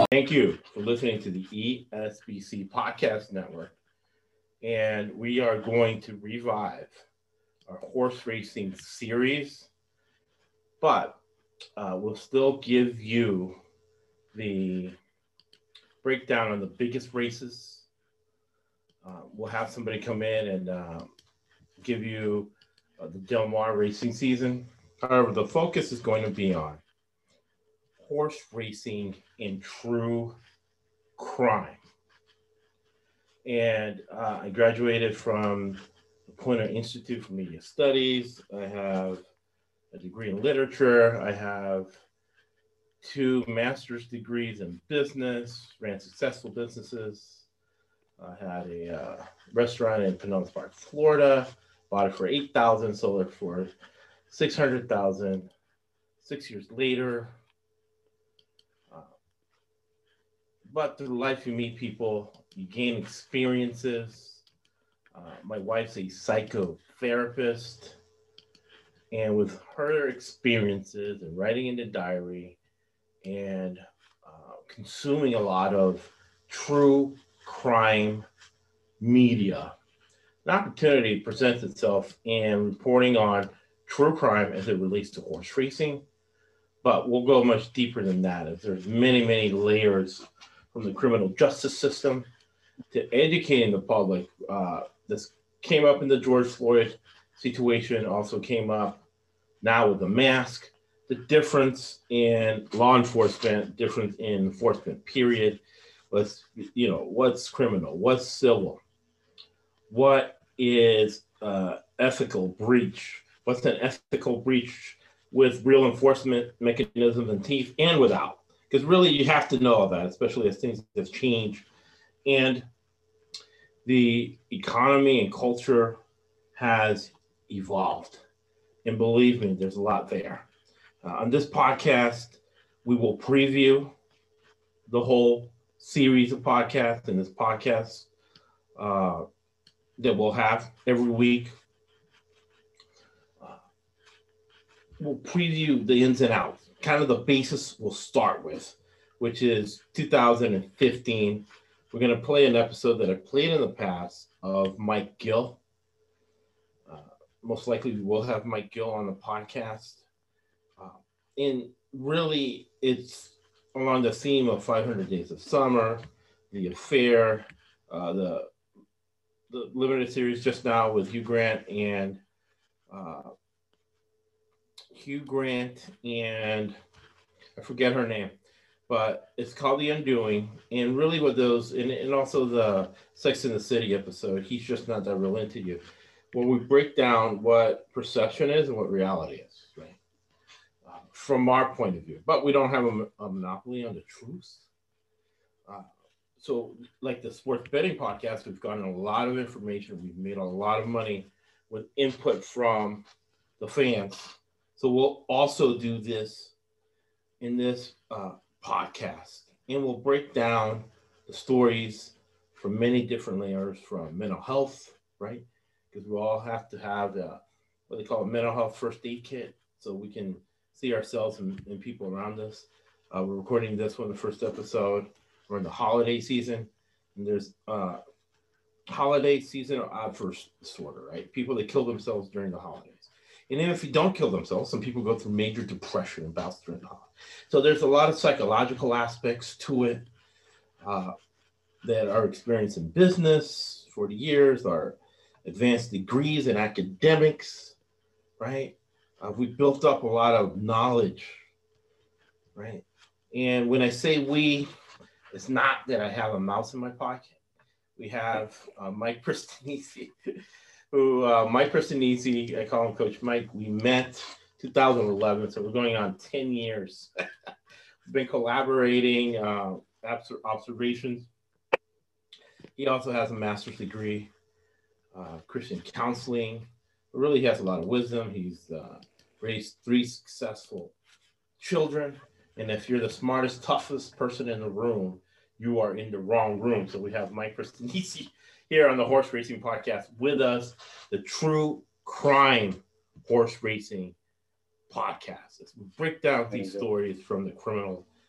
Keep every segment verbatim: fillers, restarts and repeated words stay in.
Thank you for listening to the E S B C Podcast Network. And we are going to revive our horse racing series, but uh, we'll still give you the breakdown on the biggest races. Uh, we'll have somebody come in and uh, give you uh, the Del Mar racing season. However, the focus is going to be on horse racing in true crime. And uh, I graduated from the Poynter Institute for Media Studies. I have a degree in literature. I have two master's degrees in business, ran successful businesses. I had a uh, restaurant in Pinellas Park, Florida, bought it for eight thousand dollars, sold it for six hundred thousand dollars. Six years later, uh, but through life, you meet people, you gain experiences. Uh, my wife's a psychotherapist, and with her experiences and writing in the diary and uh, consuming a lot of true crime media, an opportunity presents itself in reporting on true crime as it relates to horse racing. But we'll go much deeper than that, as there's many, many layers from the criminal justice system to educating the public. Uh, this came up in the George Floyd situation, also came up now with the mask, the difference in law enforcement, difference in enforcement, period. What's, you know, what's criminal, what's civil, what is uh, ethical breach, what's an ethical breach with real enforcement mechanisms and teeth and without. Because really you have to know all that, especially as things have changed. And the economy and culture has evolved. And believe me, there's a lot there. Uh, on this podcast, we will preview the whole series of podcasts and this podcast uh, that we'll have every week. Uh, we'll preview the ins and outs, kind of the basis we'll start with, which is two thousand fifteen. We're going to play an episode that I played in the past of Mike Gill. Uh, most likely we will have Mike Gill on the podcast. Uh, and really, it's along the theme of five hundred Days of Summer, The Affair, uh, the the limited series just now with Hugh Grant and uh, Hugh Grant and I forget her name, but it's called The Undoing. And really with those, and, and also the Sex and the City episode, He's Just Not That Real Into You, where we break down what perception is and what reality is, right? Uh, from our point of view, but we don't have a, a monopoly on the truth. Uh, so like the sports betting podcast, we've gotten a lot of information. We've made a lot of money with input from the fans. So we'll also do this in this uh, podcast, and we'll break down the stories from many different layers, from mental health, right? Because we all have to have a, what they call a mental health first aid kit, so we can see ourselves and, and people around us. Uh, we're recording this one, the first episode. We're in the holiday season, and there's uh, holiday season are odd for disorder, right? People that kill themselves during the holidays. And then if you don't kill themselves, some people go through major depression and bouts during the holidays. So there's a lot of psychological aspects to it uh, that are experienced in business, forty years, our advanced degrees in academics, right? Uh, we built up a lot of knowledge, right? And when I say we, it's not that I have a mouse in my pocket. We have uh, Mike Pristinisi, who, uh, Mike Pristinisi, I call him Coach Mike. We met two thousand eleven, so we're going on ten years. We've been collaborating, uh, observations. He also has a master's degree, uh, Christian counseling. Really, he has a lot of wisdom. He's uh, raised three successful children. And if you're the smartest, toughest person in the room, you are in the wrong room. So we have Mike Pristinisi here on the Horse Racing Podcast with us, the True Crime Horse Racing Podcast. As we break down these stories from the criminal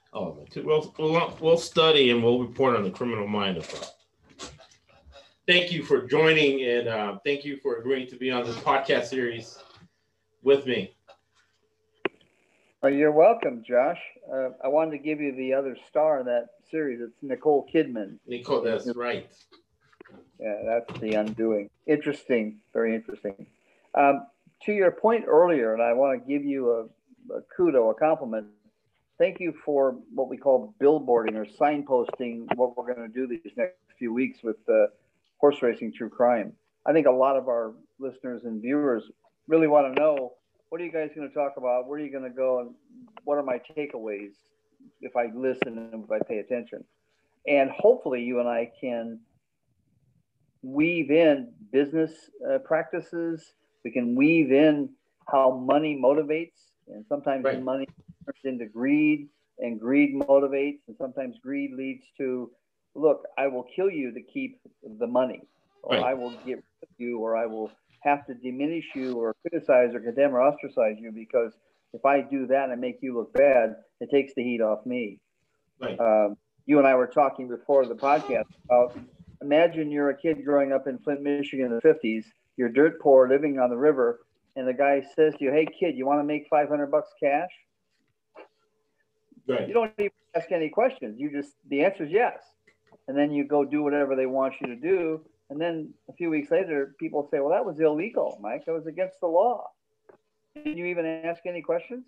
All of it. We'll, we'll, we'll study and we'll report on the criminal mind as well. Thank you for joining, and uh, thank you for agreeing to be on this podcast series with me. Well, you're welcome, Josh. Uh, I wanted to give you the other star in that series. It's Nicole Kidman. Nicole, that's right. Yeah, that's The Undoing. Interesting, very interesting. Um, to your point earlier, and I want to give you a, a kudo, a compliment. Thank you for what we call billboarding or signposting what we're going to do these next few weeks with uh, horse racing true crime. I think a lot of our listeners and viewers really want to know, what are you guys going to talk about? Where are you going to go? And what are my takeaways if I listen and if I pay attention? And hopefully you and I can weave in business uh, practices. We can weave in how money motivates, and sometimes right. money turns into greed, and greed motivates, and sometimes greed leads to, look, I will kill you to keep the money, or right. I will get rid of you, or I will have to diminish you or criticize or condemn or ostracize you, because if I do that and make you look bad, it takes the heat off me. Right. Um, you and I were talking before the podcast about, imagine you're a kid growing up in Flint, Michigan in the fifties. You're dirt poor, living on the river, and the guy says to you, hey, kid, you want to make five hundred bucks cash? Right. You don't even ask any questions. You just, the answer is yes. And then you go do whatever they want you to do. And then a few weeks later, people say, well, that was illegal, Mike. That was against the law. Did you even ask any questions?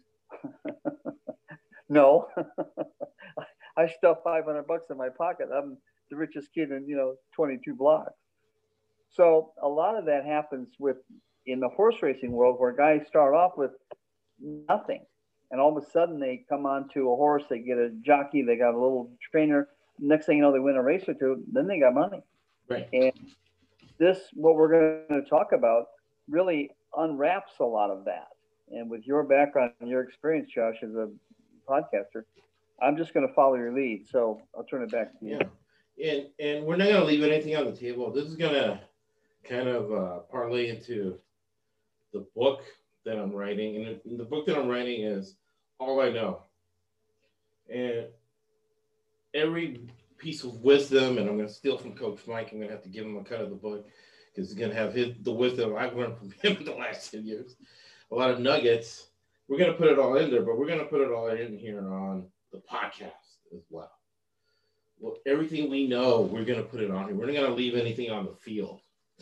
No. I stuffed five hundred bucks in my pocket. I'm the richest kid in, you know, twenty-two blocks. So a lot of that happens with in the horse racing world, where guys start off with nothing. And all of a sudden they come onto a horse, they get a jockey, they got a little trainer. Next thing you know, they win a race or two, then they got money. Right. And this, what we're going to talk about, really unwraps a lot of that. And with your background and your experience, Josh, as a podcaster, I'm just going to follow your lead. So I'll turn it back to you. Yeah. And, and we're not going to leave anything on the table. This is going to kind of uh, parlay into the book that I'm writing. And the, the book that I'm writing is All I Know. And every piece of wisdom, and I'm going to steal from Coach Mike. I'm going to have to give him a cut of the book, because he's going to have his, the wisdom I've learned from him in the last ten years. A lot of nuggets. We're going to put it all in there, but we're going to put it all in here on the podcast as well. Well, everything we know, we're going to put it on here. We're not going to leave anything on the field.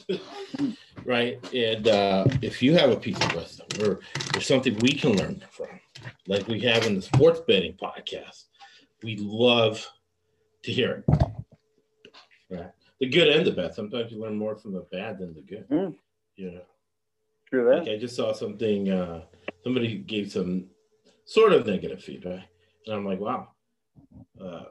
Right? And uh, if you have a piece of wisdom, or there's something we can learn from, like we have in the sports betting podcast, we love to hear it. Right? The good and the bad. Sometimes you learn more from the bad than the good. Mm. You know? True that. Like I just saw something, uh, somebody gave some sort of negative feedback. And I'm like, wow, uh,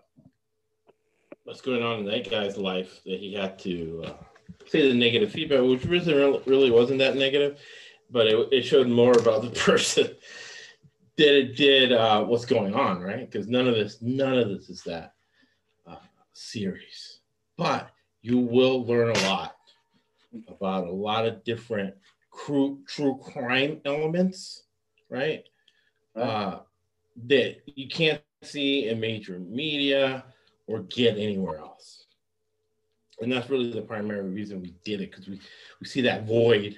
what's going on in that guy's life that he had to uh, say the negative feedback, which really, really wasn't that negative, but it, it showed more about the person than it did uh, what's going on, right? Because none of this, none of this is that uh, serious. But you will learn a lot about a lot of different true, true crime elements, right? right. Uh, that you can't see in major media or get anywhere else. And that's really the primary reason we did it, because we, we see that void,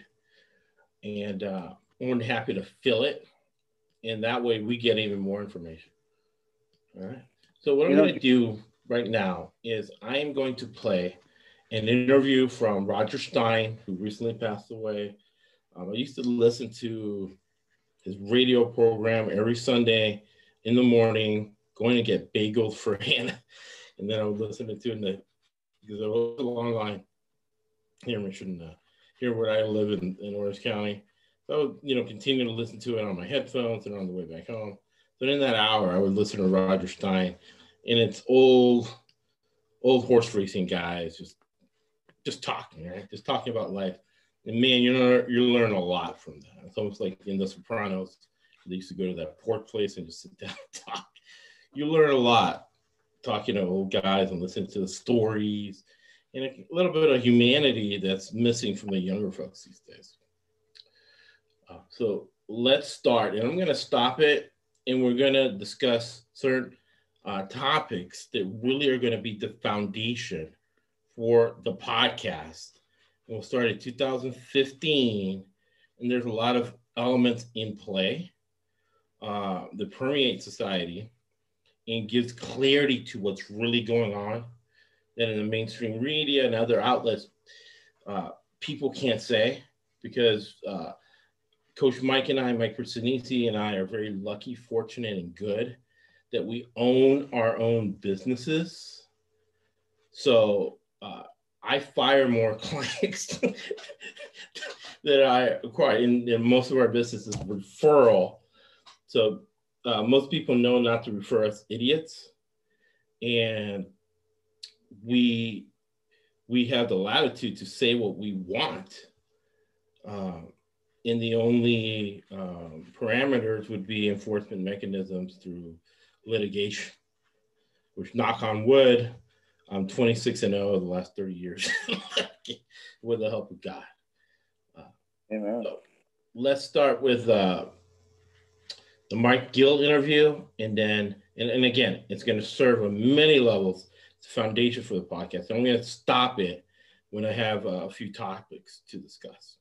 and uh, we're happy to fill it. And that way we get even more information. All right. So what I'm going to do right now is I am going to play an interview from Roger Stein, who recently passed away. Um, I used to listen to his radio program every Sunday in the morning, going to get bagels for Hannah. And then I would listen to it in the, because it was a long line here in Michigan, uh, here where I live in, in Orange County. So I would, you know, continue to listen to it on my headphones and on the way back home. So in that hour, I would listen to Roger Stein, and it's old, old horse racing guys just, just talking, right? Just talking about life. And man, you know, you learn a lot from that. It's almost like in The Sopranos, they used to go to that pork place and just sit down and talk. You learn a lot talking to old guys and listening to the stories, and a little bit of humanity that's missing from the younger folks these days. Uh, so let's start, and I'm going to stop it, and we're going to discuss certain uh, topics that really are going to be the foundation for the podcast. And we'll start in two thousand fifteen, and there's a lot of elements in play uh, that permeate society and gives clarity to what's really going on that in the mainstream media and other outlets uh, people can't say, because uh, Coach Mike and I, Mike Christinisi and I are very lucky, fortunate, and good that we own our own businesses. So uh, I fire more clients that I acquire. In, in most of our businesses, referral. So uh, most people know not to refer us idiots. And we, we have the latitude to say what we want. Um, and the only um, parameters would be enforcement mechanisms through litigation, which, knock on wood, I'm twenty-six and oh the last thirty years with the help of God. Uh, Amen. So let's start with uh, the Mike Gill interview. And then, and, and again, it's going to serve on many levels. It's the foundation for the podcast. I'm going to stop it when I have uh, a few topics to discuss.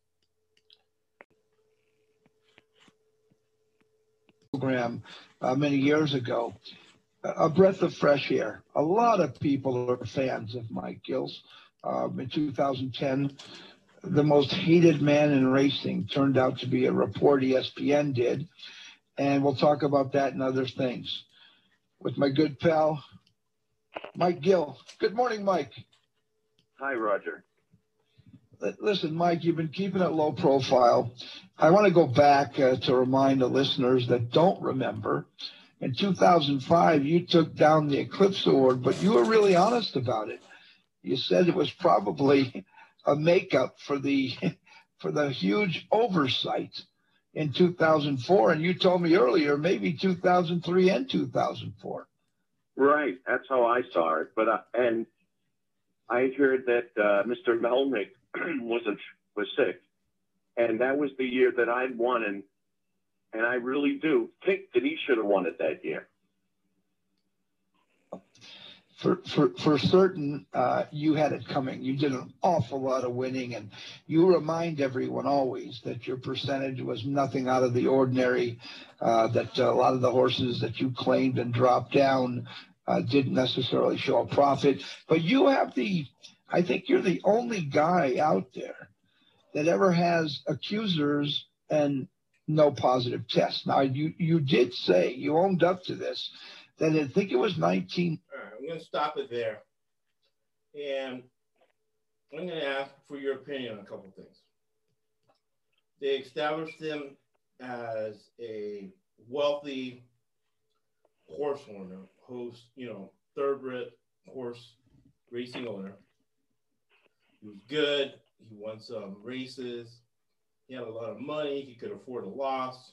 Program uh, many years ago, a breath of fresh air. A lot of people are fans of Mike Gills. Um, in two thousand ten, the most hated man in racing turned out to be a report E S P N did, and we'll talk about that and other things with my good pal, Mike Gill. Good morning, Mike. Hi, Roger. Listen, Mike, you've been keeping it low profile. I want to go back uh, to remind the listeners that don't remember. In two thousand five, you took down the Eclipse Award, but you were really honest about it. You said it was probably a makeup for the for the huge oversight in two thousand four, and you told me earlier maybe two thousand three and two thousand four. Right, that's how I saw it. But uh, and I heard that uh, Mister Melnick wasn't was sick, and that was the year that I'd won, and and I really do think that he should have won it that year. For for for certain, uh, you had it coming. You did an awful lot of winning, and you remind everyone always that your percentage was nothing out of the ordinary. Uh, that a lot of the horses that you claimed and dropped down uh, didn't necessarily show a profit. But you have the, I think you're the only guy out there that ever has accusers and no positive tests. Now, you, you did say, you owned up to this, that I think it was nineteen. All right, I'm going to stop it there. And I'm going to ask for your opinion on a couple things. They established him as a wealthy horse owner, host, you know, thoroughbred horse racing owner. He was good. He won some races. He had a lot of money. He could afford a loss.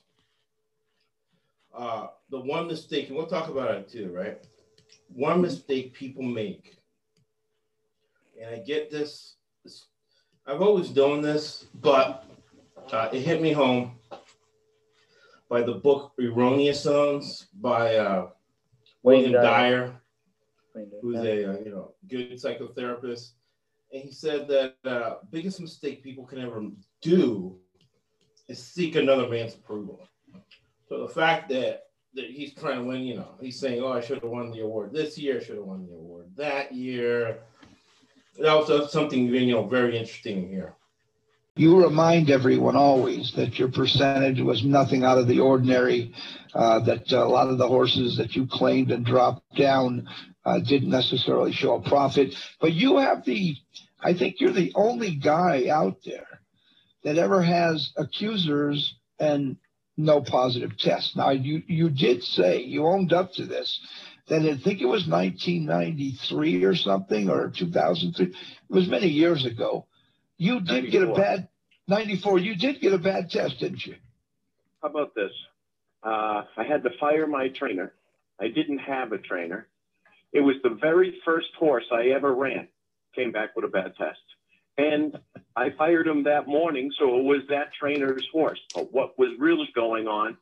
Uh, the one mistake, and we'll talk about it too, right? One mistake people make, and I get this, this I've always done this, but uh, it hit me home by the book Erroneous Zones by uh, Wayne Dyer, who's a uh, you know good psychotherapist. And he said that uh, biggest mistake people can ever do is seek another man's approval. So the fact that, that he's trying to win, you know, he's saying, oh, I should have won the award this year, I should have won the award that year. That was something, you know, very interesting here. You remind everyone always that your percentage was nothing out of the ordinary, uh, that a lot of the horses that you claimed and dropped down uh, didn't necessarily show a profit. But you have the, I think you're the only guy out there that ever has accusers and no positive tests. Now, you, you did say, you owned up to this, that I think it was nineteen ninety-three or something, or two thousand three. It was many years ago. You did ninety-four. Get a bad, ninety-four, you did get a bad test, didn't you? How about this? Uh, I had to fire my trainer. I didn't have a trainer. It was the very first horse I ever ran, came back with a bad test. And I fired him that morning, so it was that trainer's horse. But what was really going on,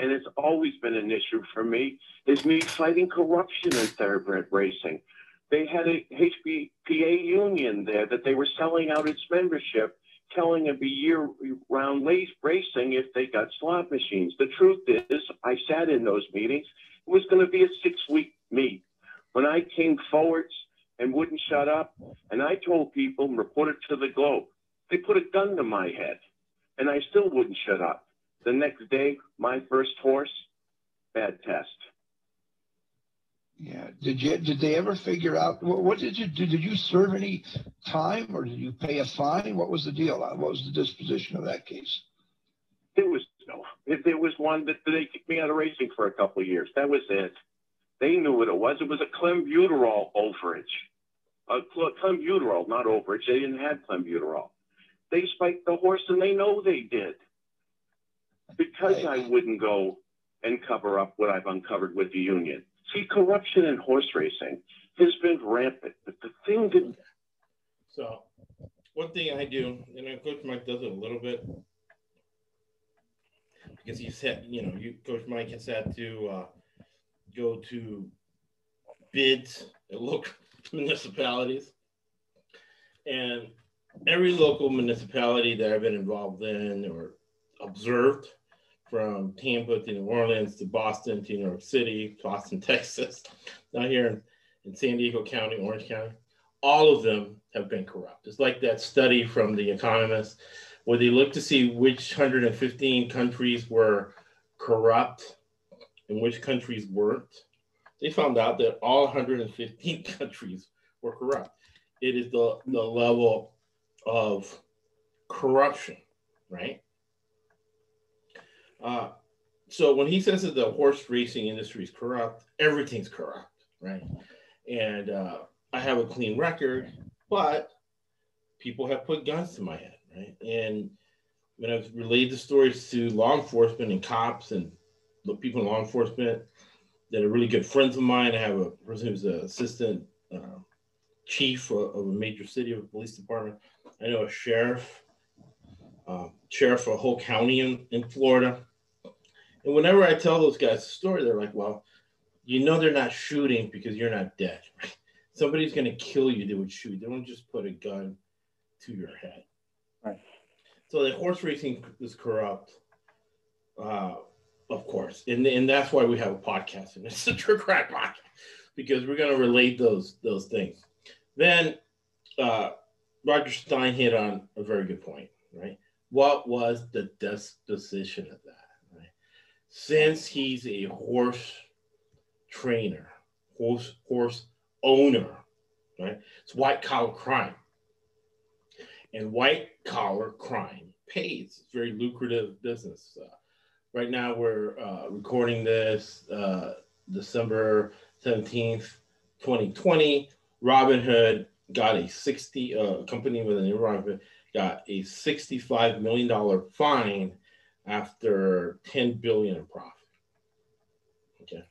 and it's always been an issue for me, is me fighting corruption in thoroughbred racing. They had a H P P A union there that they were selling out its membership, telling them be year-round racing if they got slot machines. The truth is, I sat in those meetings. It was going to be a six-week meet. When I came forwards and wouldn't shut up, and I told people and reported to the Globe, they put a gun to my head, and I still wouldn't shut up. The next day, my first horse, bad test. Yeah. Did you? Did they ever figure out what, what did you do? Did you serve any time, or did you pay a fine? What was the deal? What was the disposition of that case? There was no. If there was one that they kicked me out of racing for a couple of years. That was it. They knew what it was. It was a clenbuterol overage. A clenbuterol, not overage. They didn't have clenbuterol. They spiked the horse, and they know they did. Because I wouldn't go and cover up what I've uncovered with the union. See, corruption in horse racing has been rampant. But the thing that... So, one thing I do, and Coach Mike does it a little bit, because he said, you know, you, Coach Mike has had to uh, go to bids at local municipalities. And every local municipality that I've been involved in or observed, from Tampa to New Orleans to Boston to New York City, to Austin, Texas, now here in, in San Diego County, Orange County, all of them have been corrupt. It's like that study from The Economist where they looked to see which one hundred fifteen countries were corrupt and which countries weren't. They found out that all one hundred fifteen countries were corrupt. It is the, the level of corruption, right? Uh, so when he says that the horse racing industry is corrupt, everything's corrupt, right? And uh, I have a clean record, but people have put guns to my head, right? And when I've relayed the stories to law enforcement and cops and the people in law enforcement that are really good friends of mine, I have a person who's an assistant uh, chief of, of a major city of a police department. I know a sheriff, uh, sheriff of a whole county in, in Florida. And whenever I tell those guys the story, they're like, well, you know they're not shooting because you're not dead, right? Somebody's going to kill you, they would shoot. They don't just put a gun to your head. Right. So the horse racing is corrupt, uh, of course. And, and that's why we have a podcast, and it's the Trick Rack Podcast, because we're going to relate those, those things. Then uh, Roger Stein hit on a very good point, right? What was the disposition of that? Since he's a horse trainer, horse horse owner, right? It's white collar crime. And white collar crime pays. It's very lucrative business. Uh, right now we're uh, recording this uh, December seventeenth, twenty twenty. Robinhood got a sixty, uh, company with a name Robinhood got a sixty-five million dollars fine after ten billion dollars in profit. Okay.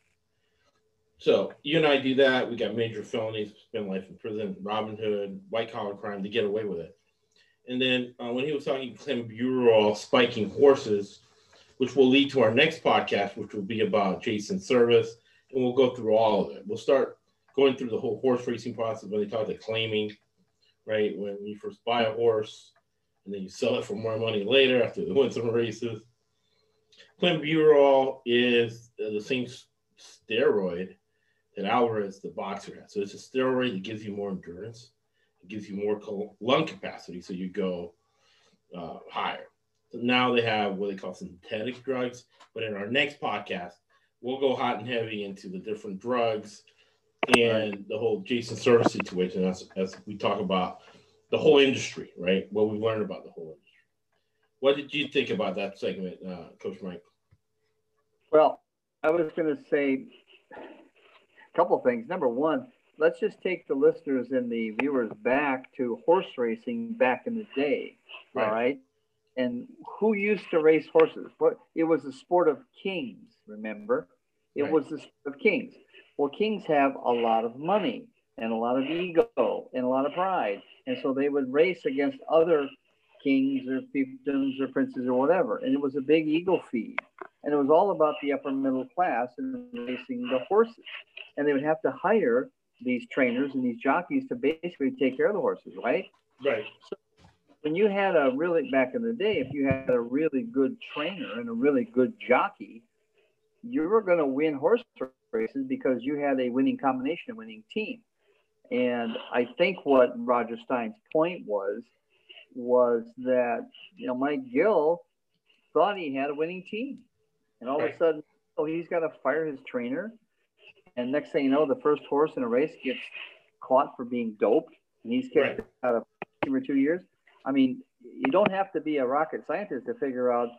So you and I do that. We got major felonies, spend life in prison, Robinhood, white collar crime to get away with it. And then uh, when he was talking clenbuterol spiking horses, which will lead to our next podcast, which will be about Jason Service, and we'll go through all of it. We'll start going through the whole horse racing process when they talk about claiming, right? When you first buy a horse, and then you sell it for more money later after they win some races. Clenbuterol is the same steroid that Alvarez, the boxer, has. So it's a steroid that gives you more endurance. It gives you more lung capacity, so you go uh, higher. So now they have what they call synthetic drugs. But in our next podcast, we'll go hot and heavy into the different drugs and right. the whole Jason Service situation as, as we talk about the whole industry, right? What we've learned about the whole industry. What did you think about that segment, uh, Coach Mike? Well, I was going to say a couple of things. Number one, let's just take the listeners and the viewers back to horse racing back in the day, right. all right? And who used to race horses? What it was the sport of kings, remember? It right. was the sport of kings. Well, kings have a lot of money and a lot of ego and a lot of pride. And so they would race against other kings or fiefdoms or princes or whatever. And it was a big ego feed. And it was all about the upper middle class and racing the horses. And they would have to hire these trainers and these jockeys to basically take care of the horses, right? Right. So when you had a really, back in the day, if you had a really good trainer and a really good jockey, you were going to win horse races because you had a winning combination, a winning team. And I think what Roger Stein's point was, was that, you know, Mike Gill thought he had a winning team. And all Right. of a sudden, oh, he's got to fire his trainer. And next thing you know, the first horse in a race gets caught for being doped. And he's kicked Right. out of two or two years. I mean, you don't have to be a rocket scientist to figure out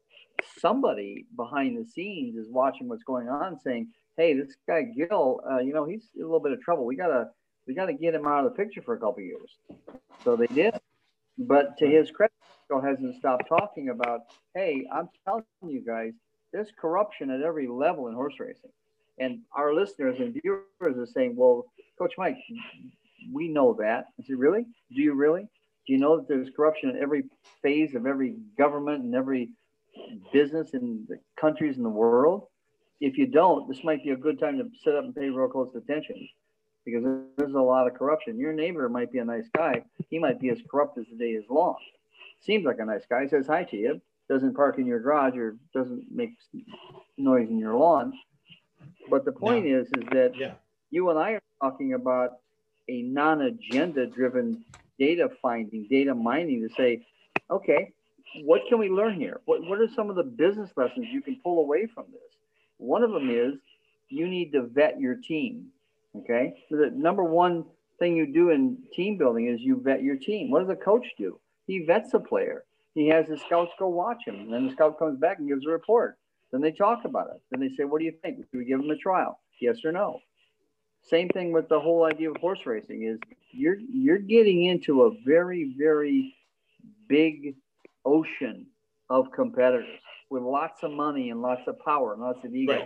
somebody behind the scenes is watching what's going on, saying, "Hey, this guy Gill, uh, you know, he's in a little bit of trouble. We gotta, we gotta get him out of the picture for a couple of years." So they did. But to his credit, Gill hasn't stopped talking about, "Hey, I'm telling you guys, there's corruption at every level in horse racing." And our listeners and viewers are saying, "Well, Coach Mike, we know that." I said, "Really? Do you really? Do you know that there's corruption at every phase of every government and every business in the countries in the world? If you don't, this might be a good time to sit up and pay real close attention, because there's a lot of corruption. Your neighbor might be a nice guy. He might be as corrupt as the day is long. Seems like a nice guy, says hi to you, doesn't park in your garage or doesn't make noise in your lawn. But the point No. is, is that Yeah. you and I are talking about a non-agenda driven data finding, data mining to say, okay, what can we learn here? What, what are some of the business lessons you can pull away from this? One of them is you need to vet your team, okay? The number one thing you do in team building is you vet your team. What does a coach do? He vets a player. He has his scouts go watch him. And then the scout comes back and gives a report. Then they talk about it. Then they say, what do you think? Do we give him a trial? Yes or no? Same thing with the whole idea of horse racing is you're you're getting into a very, very big ocean of competitors with lots of money and lots of power and lots of ego. Right.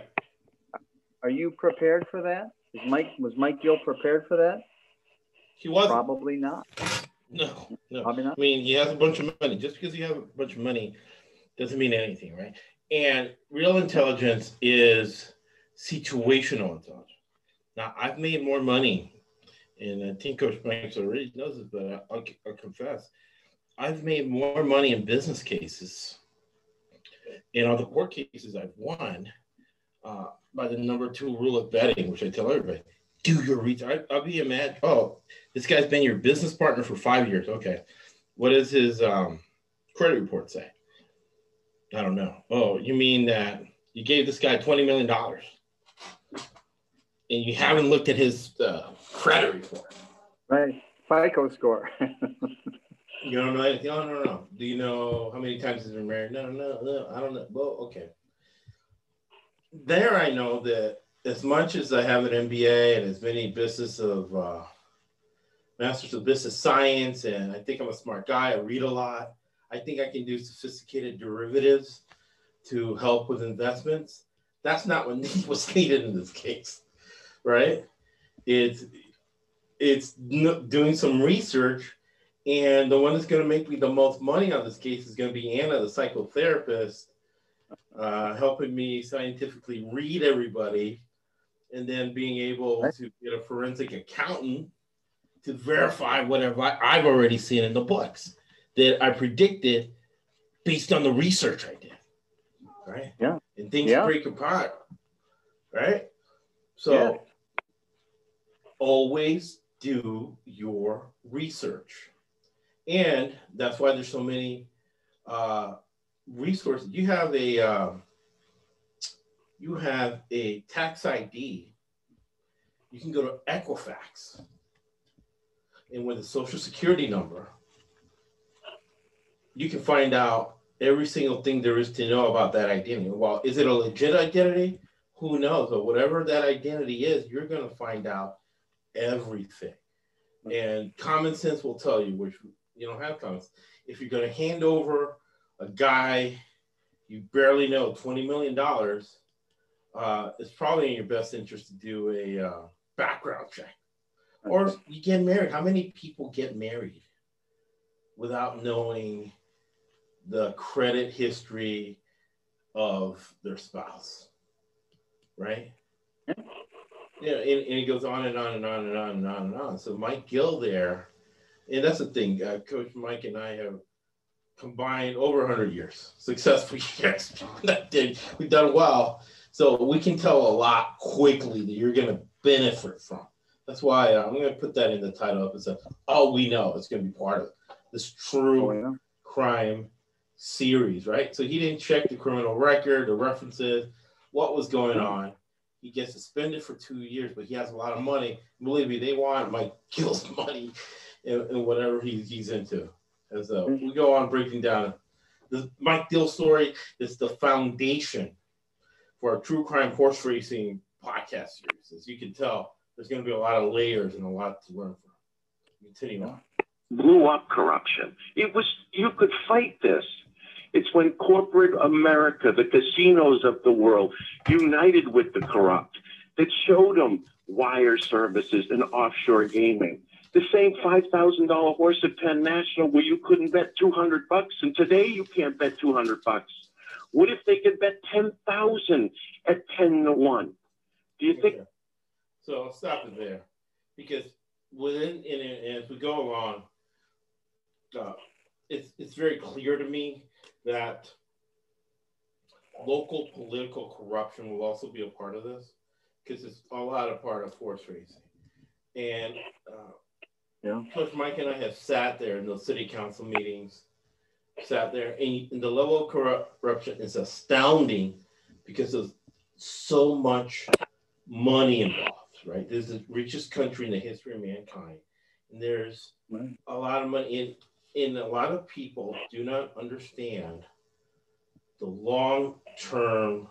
Are you prepared for that? Is Mike was Mike Gill prepared for that? He wasn't. Probably not. No, no. Probably not. I mean, he has a bunch of money. Just because you have a bunch of money doesn't mean anything, right? And real intelligence is situational intelligence. Now, I've made more money, and I think Coach Banks already knows this, but I'll, I'll confess, I've made more money in business cases in all the court cases I've won uh, by the number two rule of betting, which I tell everybody, do your research. I'll be mad. Oh, this guy's been your business partner for five years. Okay. What does his um, credit report say? I don't know. Oh, you mean that you gave this guy twenty million dollars and you haven't looked at his uh, credit report. Right. FICO score. You don't know anything? No, no, no. Do you know how many times he's been married? No, no, no. I don't know. Well, okay. There I know that as much as I have an M B A and as many business of uh, Masters of Business Science, and I think I'm a smart guy, I read a lot. I think I can do sophisticated derivatives to help with investments. That's not what was needed in this case, right? It's, it's doing some research, and the one that's going to make me the most money on this case is going to be Anna, the psychotherapist, uh, helping me scientifically read everybody, and then being able to get a forensic accountant to verify whatever I've already seen in the books that I predicted based on the research I did, right? Yeah. And things Yeah. break apart, right? So Yeah. always do your research. And that's why there's so many uh, resources. You have a uh, you have a tax I D. You can go to Equifax, and with a social security number, you can find out every single thing there is to know about that identity. Well, is it a legit identity? Who knows? But whatever that identity is, you're going to find out everything. And common sense will tell you, which you don't have common sense. If you're going to hand over a guy you barely know twenty million dollars, uh, it's probably in your best interest to do a uh, background check. Or you get married. How many people get married without knowing the credit history of their spouse, right? Yeah, and, and it goes on and on and on and on and on and on. So Mike Gill there, and that's the thing, uh, Coach Mike and I have combined over one hundred years, successful years. That did, we've done well. So we can tell a lot quickly that you're going to benefit from. That's why I'm going to put that in the title episode. All we know is going to be part of this true oh, yeah. crime series, right? So he didn't check the criminal record, the references, what was going on. He gets suspended for two years, but he has a lot of money. Believe me, they want Mike Gill's money and, and whatever he, he's into. And so we go on breaking down. The Mike Gill story is the foundation for a true crime horse racing podcast series. As you can tell, there's going to be a lot of layers and a lot to learn from. Continue on. Blew up corruption. It was, you could fight this. It's when corporate America, the casinos of the world, united with the corrupt, that showed them wire services and offshore gaming. The same five thousand dollar horse at Penn National where you couldn't bet two hundred bucks, and today you can't bet two hundred bucks. What if they could bet ten thousand at ten to one? Do you think? Okay. So I'll stop it there, because within, and, and as we go along, uh, it's, it's very clear to me that local political corruption will also be a part of this, because it's a lot of part of horse racing. And uh, yeah. Coach Mike and I have sat there in those city council meetings, sat there, and, and the level of corruption is astounding because of so much money involved, right? This is the richest country in the history of mankind. And there's right. a lot of money in. And a lot of people do not understand the long-term,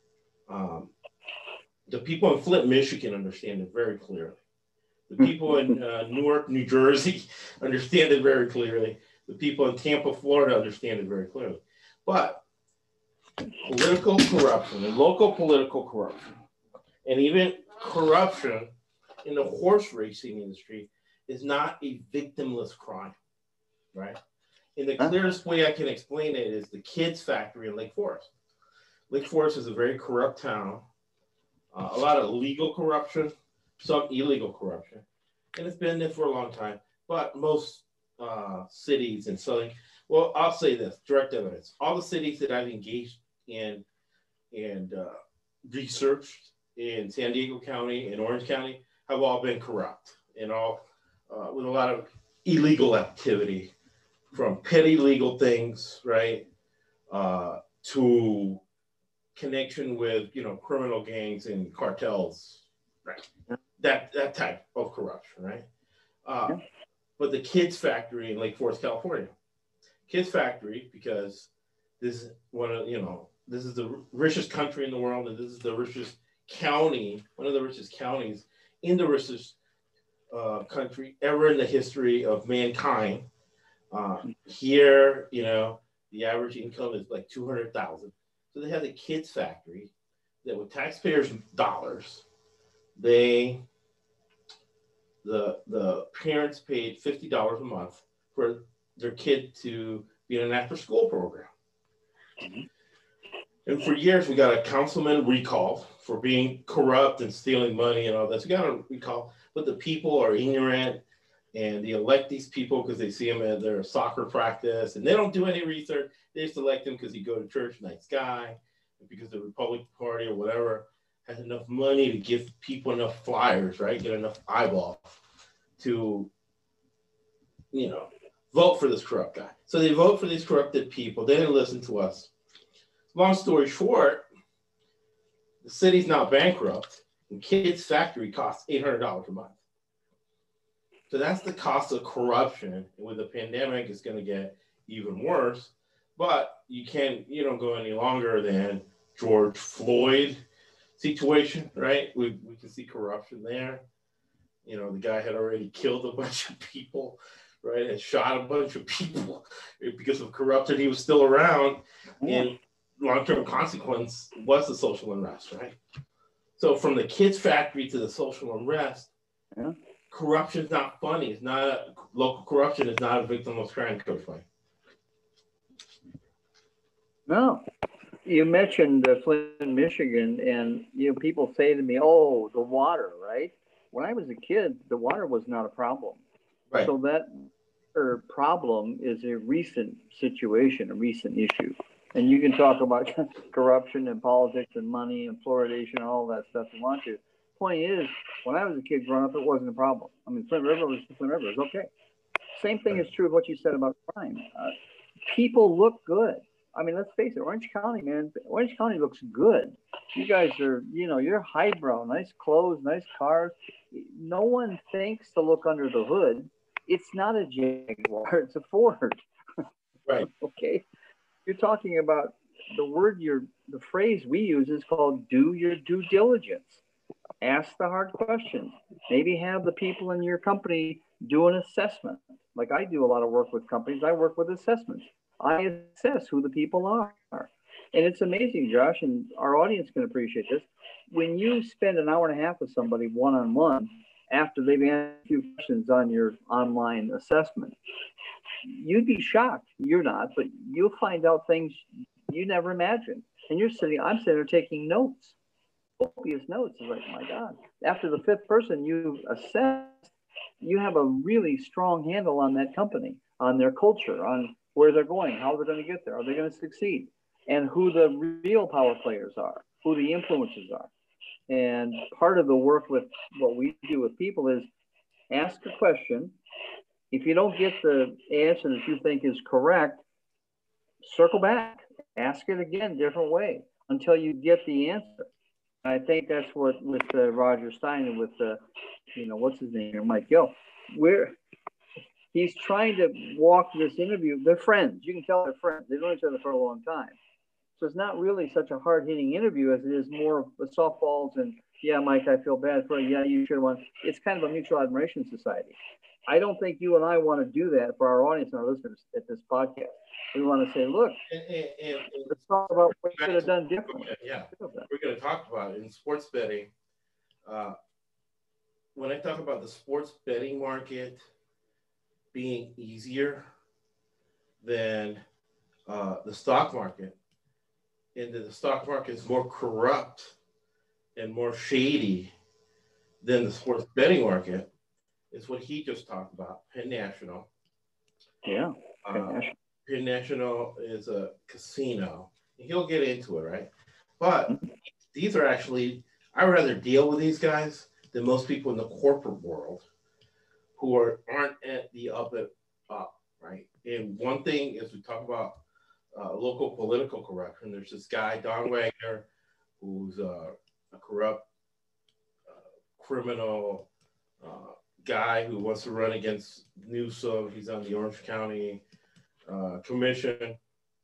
um, the people in Flint, Michigan understand it very clearly. The people in uh, Newark, New Jersey understand it very clearly. The people in Tampa, Florida understand it very clearly. But political corruption and local political corruption, and even corruption in the horse racing industry is not a victimless crime. Right? And the clearest way I can explain it is the Kids Factory in Lake Forest. Lake Forest is a very corrupt town, uh, a lot of legal corruption, some illegal corruption, and it's been there for a long time. But most uh, cities in Southern, well, I'll say this, direct evidence. All the cities that I've engaged in and uh, researched in San Diego County and Orange County have all been corrupt, and all uh, with a lot of illegal activity. From petty legal things, right, uh, to connection with, you know, criminal gangs and cartels, right? That that type of corruption, right? Uh, yeah. But the Kids Factory in Lake Forest, California, Kids Factory, because this is one of, you know, this is the richest country in the world, and this is the richest county, one of the richest counties in the richest uh, country ever in the history of mankind. Uh, here, you know, the average income is like two hundred thousand. So they have the Kids Factory that with taxpayers' dollars, they, the, the parents paid fifty dollars a month for their kid to be in an after school program. Mm-hmm. And for years, we got a councilman recall for being corrupt and stealing money and all this. We got a recall, but the people are ignorant. And they elect these people because they see them at their soccer practice, and they don't do any research. They just elect them because you go to church, nice guy, and because the Republican Party or whatever has enough money to give people enough flyers, right? Get enough eyeballs to, you know, vote for this corrupt guy. So they vote for these corrupted people. They didn't listen to us. Long story short, the city's now bankrupt, and Kids Factory costs eight hundred dollars a month. So that's the cost of corruption. And with the pandemic, it's going to get even worse. But you can't, you don't go any longer than George Floyd situation, right? We we can see corruption there. You know, the guy had already killed a bunch of people, right? And shot a bunch of people because of corruption. He was still around, and long-term consequence was the social unrest, right? So from the Kids Factory to the social unrest, yeah. Corruption is not funny. It's not a, local corruption is not a victimless crime, Coach Mike. No, You mentioned uh, Flint, Michigan, and you know people say to me, "Oh, the water, right?" When I was a kid, the water was not a problem. Right. So that water problem is a recent situation, a recent issue. And you can talk about corruption and politics and money and fluoridation and all that stuff you want to. Point is, when I was a kid growing up, it wasn't a problem. I mean, Flint River was Flint River. It was okay. Same thing is true of what you said about crime. Uh, people look good. I mean, let's face it, Orange County, man, Orange County looks good. You guys are, you know, you're highbrow, nice clothes, nice cars. No one thinks to look under the hood. It's not a Jaguar, it's a Ford. Right. Okay. You're talking about the word you're, the phrase we use is called do your due diligence. Ask the hard questions. Maybe have the people in your company do an assessment. Like I do a lot of work with companies. I work with assessments. I assess who the people are. And it's amazing, Josh, and our audience can appreciate this. When you spend an hour and a half with somebody one-on-one after they've answered a few questions on your online assessment, you'd be shocked. You're not, but you'll find out things you never imagined. And you're sitting, I'm sitting there taking notes, copious notes. It's like, my God, after the fifth person you assessed, you have a really strong handle on that company, on their culture, on where they're going, how they're going to get there, are they going to succeed, and who the real power players are, who the influencers are. And part of the work with what we do with people is ask a question. If you don't get the answer that you think is correct, circle back, ask it again, different way, until you get the answer. I think that's what with uh, Roger Stein and with, uh, you know, what's his name here, Mike Gill. We're, he's trying to walk this interview. They're friends. You can tell they're friends. They've known each other for a long time. So it's not really such a hard-hitting interview as it is more of the softballs and, yeah, Mike, I feel bad for you. Yeah, you should have won. It's kind of a mutual admiration society. I don't think you and I want to do that for our audience and our listeners at this podcast. We want to say, look, and, and, and, let's talk about what you could have done differently. Yeah, we're going to talk about it in sports betting. Uh, when I talk about the sports betting market being easier than uh, the stock market, and that the stock market is more corrupt and more shady than the sports betting market, is what he just talked about, Penn National. Yeah. Uh, Penn National is a casino. He'll get into it, right? But these are actually, I rather deal with these guys than most people in the corporate world who are, aren't at the up and up, right? And one thing is we talk about uh, local political corruption. There's this guy, Don Wagner, who's uh, a corrupt uh, criminal uh, guy who wants to run against Newsom. He's on the Orange County uh, Commission.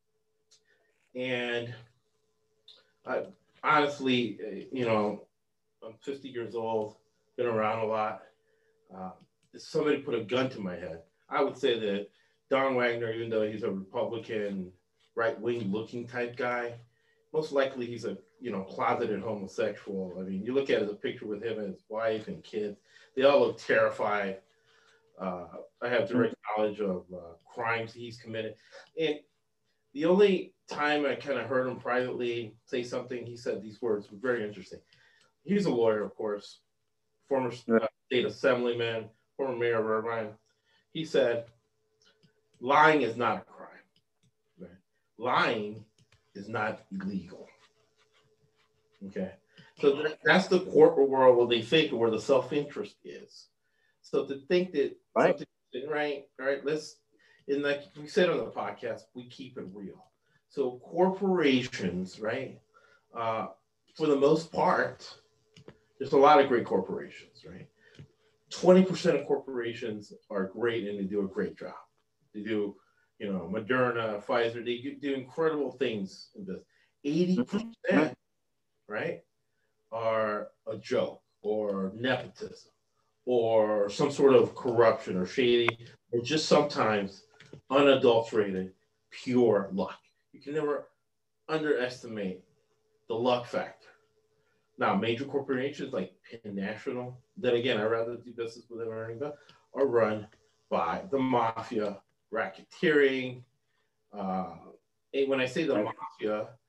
And I honestly, you know, I'm fifty years old, been around a lot. Uh, if somebody put a gun to my head, I would say that Don Wagner, even though he's a Republican, right-wing looking type guy, most likely he's a, you know, closeted homosexual. I mean, you look at the picture with him and his wife and kids, they all look terrified. Uh, I have direct knowledge of uh, crimes he's committed. And the only time I kind of heard him privately say something, he said these words were very interesting. He's a lawyer, of course, former uh, state assemblyman, former mayor of Irvine. He said, lying is not a crime. Right? Lying is not illegal. Okay. So that's the corporate world where they think where the self-interest is. So to think that right, something, right, right, let's, and like we said on the podcast, we keep it real. So corporations, right, uh, for the most part, there's a lot of great corporations, right? twenty percent of corporations are great and they do a great job. They do, you know, Moderna, Pfizer, they do incredible things in this. eighty percent, right, are a joke or nepotism or some sort of corruption or shady or just sometimes unadulterated, pure luck. You can never underestimate the luck factor. Now, major corporations like Penn National, that again, I'd rather do business with them earning, but are run by the mafia, racketeering. Uh, and when I say the mafia,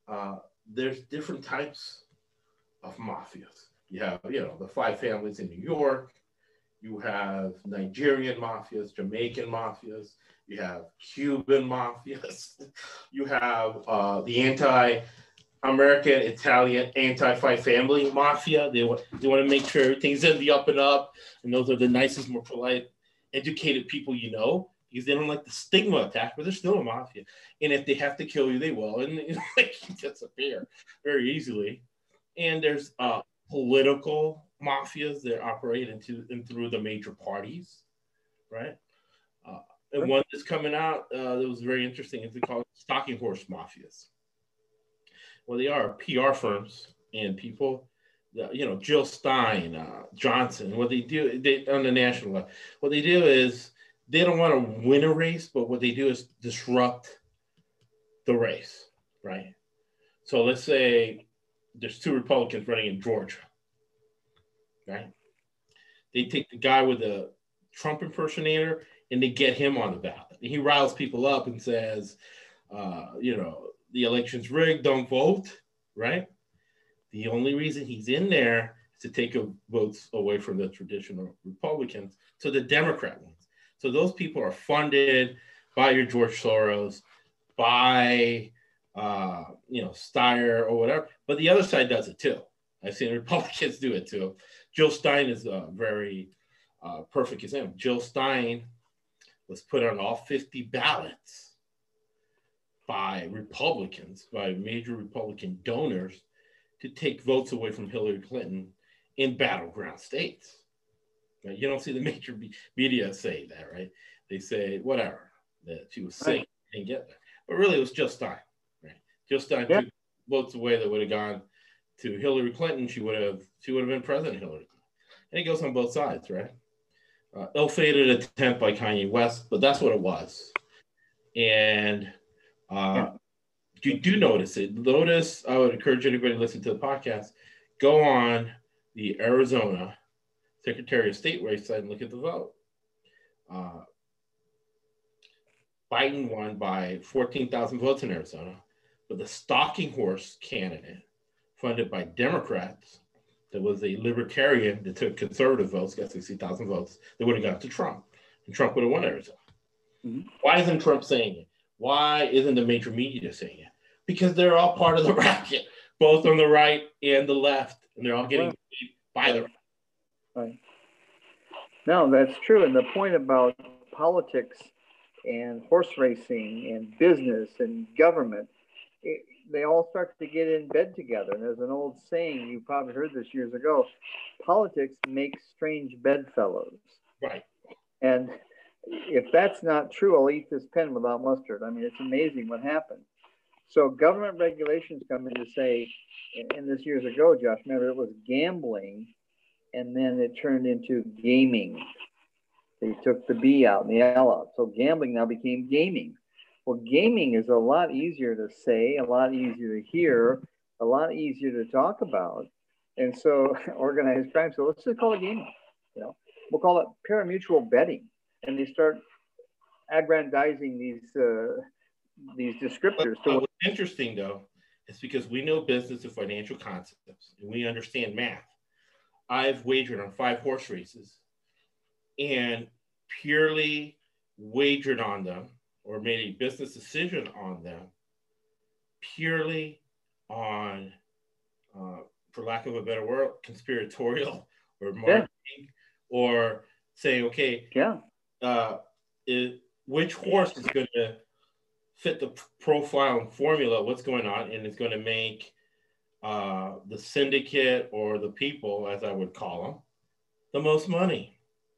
uh, there's different types of mafias. You have, you know, the five families in New York. You have Nigerian mafias, Jamaican mafias. You have Cuban mafias. You have uh, the anti-American, Italian, anti-five family mafia. They want they want to make sure everything's in the up and up, and those are the nicest, more polite, educated people you know, because they don't like the stigma attack, but they're still a mafia. And if they have to kill you, they will, and you know, like disappear very easily. And there's uh, political mafias that operate into and through the major parties, right? Uh, and one that's coming out uh, that was very interesting is called stalking horse mafias. Well, they are P R firms and people, that, you know, Jill Stein, uh, Johnson. What they do they, on the national level, what they do is they don't want to win a race, but what they do is disrupt the race, right? So let's say there's two Republicans running in Georgia, right? They take the guy with the Trump impersonator and they get him on the ballot. And he riles people up and says, uh, you know, the election's rigged, don't vote, right? The only reason he's in there is to take votes away from the traditional Republicans to the Democrat ones. So those people are funded by your George Soros, by uh, you know, Steyer or whatever, but the other side does it too. I've seen Republicans do it too. Jill Stein is a very uh, perfect example. Jill Stein was put on all fifty ballots by Republicans, by major Republican donors, to take votes away from Hillary Clinton in battleground states. Now, you don't see the major media say that, right? They say whatever, that she was sick and get there. But really it was Jill Stein, right? Jill Stein yeah. took votes away that would have gone to Hillary Clinton. She would have she would have been President Hillary Clinton. And it goes on both sides, right? Uh, ill-fated attempt by Kanye West, but that's what it was. And uh, you do notice it. Notice, I would encourage anybody to listen to the podcast, go on the Arizona Secretary of State website and look at the vote. Uh, Biden won by fourteen thousand votes in Arizona, but the stalking horse candidate funded by Democrats that was a libertarian that took conservative votes, got sixty thousand votes, that would have gone to Trump, and Trump would have won Arizona. Mm-hmm. Why isn't Trump saying it? Why isn't the major media saying it? Because they're all part of the racket, both on the right and the left, and they're all getting right. paid by the right. Right. No, that's true. And the point about politics and horse racing and business and government, it, they all start to get in bed together. And there's an old saying, you probably heard this years ago, politics makes strange bedfellows. Right. And if that's not true, I'll eat this pen without mustard. I mean, it's amazing what happens. So government regulations come in to say, and this years ago, Josh, remember it was gambling, and then it turned into gaming. They took the B out and the L out. So gambling now became gaming. Well, gaming is a lot easier to say, a lot easier to hear, a lot easier to talk about. And so organized crime, so let's just call it gaming. You know, we'll call it parimutuel betting. And they start aggrandizing these uh, these descriptors. But, but what's interesting though, is because we know business and financial concepts and we understand math. I've wagered on five horse races and purely wagered on them or made a business decision on them purely on, uh, for lack of a better word, conspiratorial or marketing, yeah. or saying, okay, yeah, uh, it, which horse is going to fit the profile and formula, what's going on, and it's going to make uh, the syndicate or the people, as I would call them, the most money,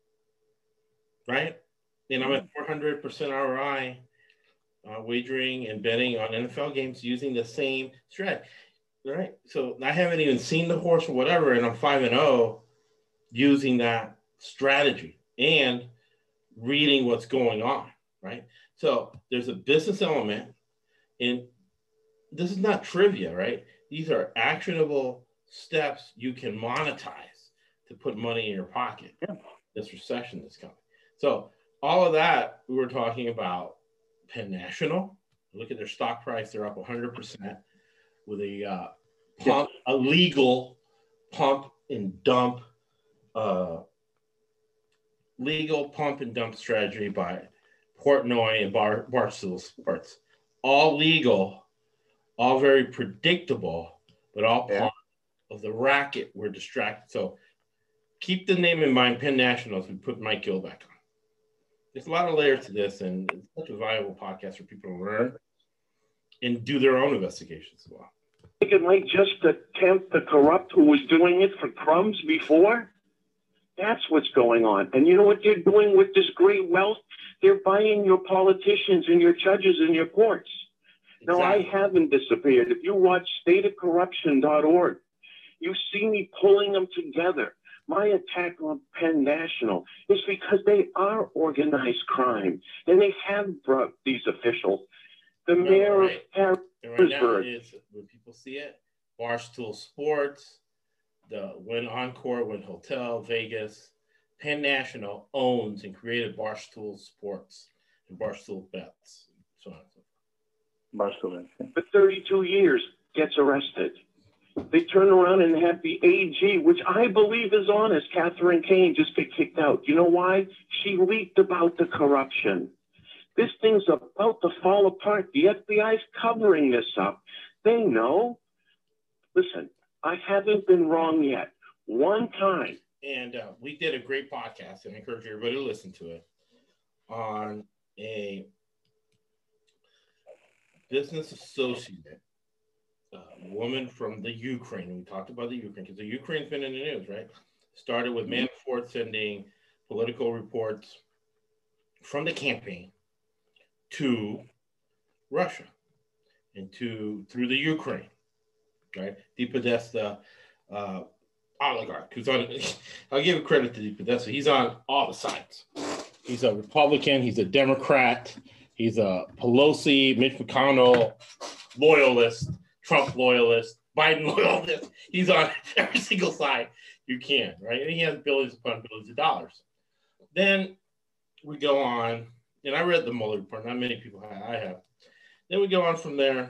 right? And I'm at four hundred percent R O I uh, wagering and betting on N F L games using the same strategy, right? So I haven't even seen the horse or whatever, and I'm five and oh using that strategy and reading what's going on, right? So there's a business element, and this is not trivia, right? These are actionable steps you can monetize to put money in your pocket. Yeah. This recession that's coming. So all of that, we were talking about Penn National. Look at their stock price; they're up one hundred percent. with a uh, pump, a legal pump and dump, uh, legal pump and dump strategy by Portnoy and Bar Barstool Sports. All legal, all very predictable, but all Yeah. part of the racket. We're distracted. So keep the name in mind, Penn National, as we put Mike Gill back on. There's a lot of layers to this, and it's such a valuable podcast for people to learn and do their own investigations as well. I think it might just attempt to corrupt who was doing it for crumbs before. That's what's going on. And you know what they're doing with this great wealth? They're buying your politicians and your judges and your courts. Now, Exactly. I haven't disappeared. If you watch state of corruption dot org, you see me pulling them together. My attack on Penn National is because they are organized crime, and they have brought these officials. The No, mayor right. of Harrisburg. And right now, is when people see it, Barstool Sports, the Wynn Encore, Wynn Hotel, Vegas, Penn National owns and created Barstool Sports and Barstool Bets. So on and so forth. Barstool. For thirty-two years, gets arrested. They turn around and have the A G, which I believe is honest, Catherine Kane, just get kicked out. You know why? She leaked about the corruption. This thing's about to fall apart. The F B I's covering this up. They know. Listen, I haven't been wrong yet. One time. And uh, we did a great podcast, and I encourage everybody to listen to it, on a business associate, a woman from the Ukraine. We talked about the Ukraine because the Ukraine's been in the news, right? Started with Manafort sending political reports from the campaign to Russia and to through the Ukraine, right? DePodesta, uh, oligarch who's on. I'll give credit to DePodesta. He's on all the sides. He's a Republican. He's a Democrat. He's a Pelosi, Mitch McConnell loyalist, Trump loyalist, Biden loyalist. He's on every single side you can, right? And he has billions upon billions of dollars. Then we go on, and I read the Mueller report. Not many people have. I have. Then we go on from there.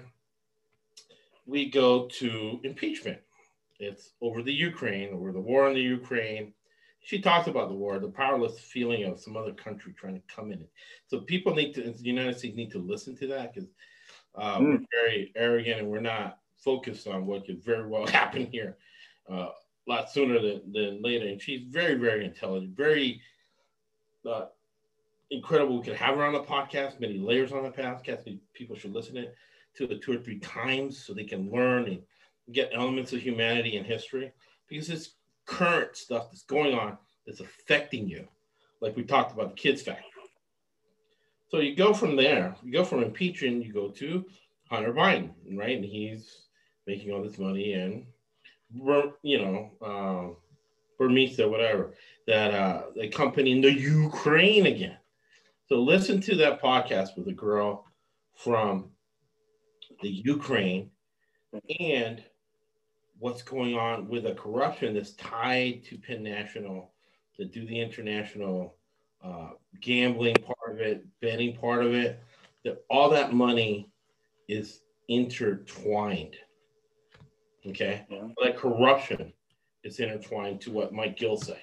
We go to impeachment. It's over the Ukraine, over the war in the Ukraine. She talks about the war, the powerless feeling of some other country trying to come in. So people need to, the United States need to listen to that because uh, mm. we're very arrogant and we're not focused on what could very well happen here uh, a lot sooner than, than later. And she's very, very intelligent, very uh, incredible. We could have her on the podcast, many layers on the podcast. People should listen to it to it two or three times so they can learn and get elements of humanity and history, because it's current stuff that's going on that's affecting you, like we talked about the kids factory. So you go from there, you go from impeaching, you go to Hunter Biden, right? And he's making all this money and, you know, um, Burmese or whatever, that uh, the company in the Ukraine again. So listen to that podcast with a girl from the Ukraine and what's going on with the corruption that's tied to Penn National, that do the international uh, gambling part of it, betting part of it, that all that money is intertwined. Okay? Yeah. That corruption is intertwined to what Mike Gill say.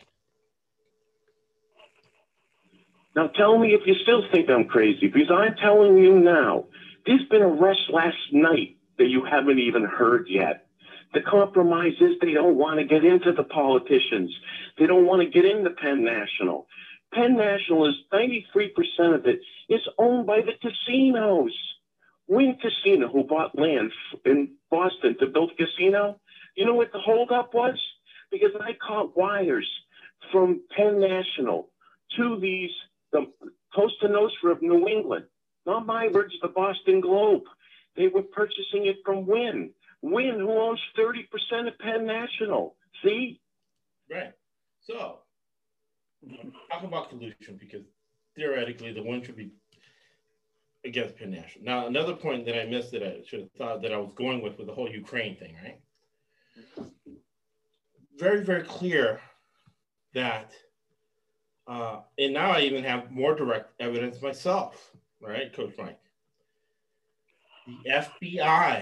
Now tell me if you still think I'm crazy, because I'm telling you now, there's been arrests last night that you haven't even heard yet. The compromise is they don't want to get into the politicians. They don't want to get into Penn National. Penn National is ninety-three percent of it is owned by the casinos. Wynn Casino, who bought land in Boston to build a casino, you know what the holdup was? Because I caught wires from Penn National to these, the Costa Nostra of New England, not my words, the Boston Globe. They were purchasing it from Wynn. Wynn, who owns thirty percent of Penn National. See? Right. So, talk about collusion, because theoretically the Wynn should be against Penn National. Now, another point that I missed that I should have thought that I was going with with the whole Ukraine thing, right? Very, very clear that, uh, and now I even have more direct evidence myself, right, Coach Mike? The F B I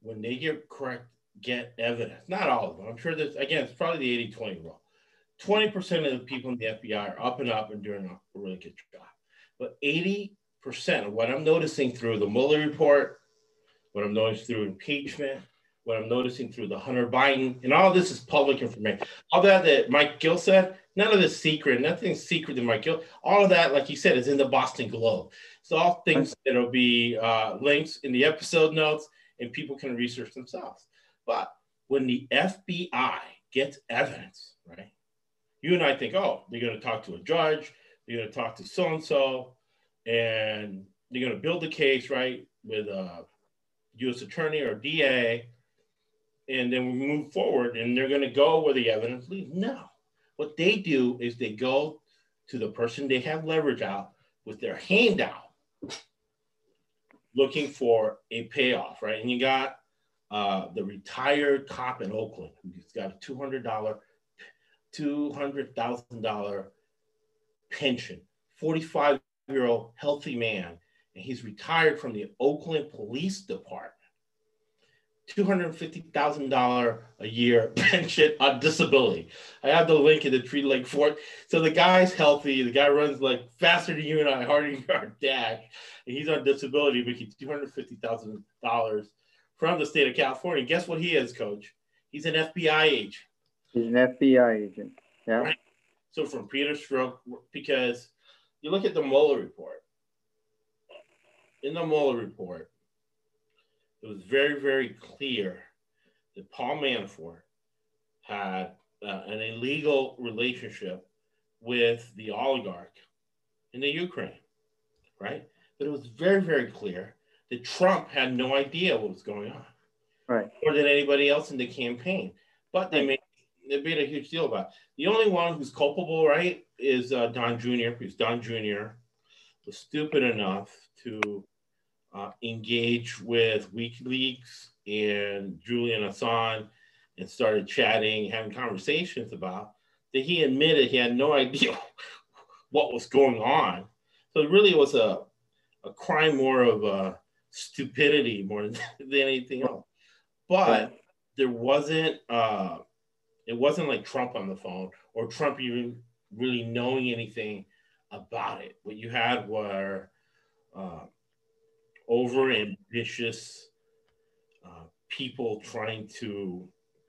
when they get correct, get evidence, not all of them. I'm sure that, again, it's probably the eighty twenty rule. twenty percent of the people in the F B I are up and up and doing a really good job. But eighty percent of what I'm noticing through the Mueller report, what I'm noticing through impeachment, what I'm noticing through the Hunter Biden, and all this is public information. All that that Mike Gill said, none of this secret, nothing's secret than Mike Gill. All of that, like you said, is in the Boston Globe. It's all things that'll be uh, links in the episode notes, and people can research themselves. But when the F B I gets evidence, right? You and I think, oh, they're going to talk to a judge, they're going to talk to so-and-so, and they're going to build the case, right, with a U S attorney or D A, and then we move forward, and they're going to go where the evidence leads. No. What they do is they go to the person they have leverage out with their hand out, looking for a payoff, right? And you got uh, the retired cop in Oakland who's got a two hundred dollars two hundred thousand dollars pension, forty-five-year-old healthy man, and he's retired from the Oakland Police Department. two hundred fifty thousand dollars a year pension on disability. I have the link in the Tree Lake Fort. So the guy's healthy. The guy runs like faster than you and I, harder than our dash. And he's on disability, making two hundred fifty thousand dollars from the state of California. And guess what he is, Coach? He's an F B I agent. He's an F B I agent. Yeah. Right? So from Peter Strzok, because you look at the Mueller report. In the Mueller report, it was very, very clear that Paul Manafort had uh, an illegal relationship with the oligarch in the Ukraine, right? But it was very, very clear that Trump had no idea what was going on, right? More than anybody else in the campaign. But they made they made a huge deal about it. The only one who's culpable, right, is uh, Don Junior Because Don Junior was stupid enough to Uh, engage with WikiLeaks and Julian Assange and started chatting, having conversations about that. He admitted he had no idea what was going on. So it really was a, a crime more of a stupidity more than, than anything else. But there wasn't, uh, it wasn't like Trump on the phone or Trump even really knowing anything about it. What you had were uh, over ambitious uh, people trying to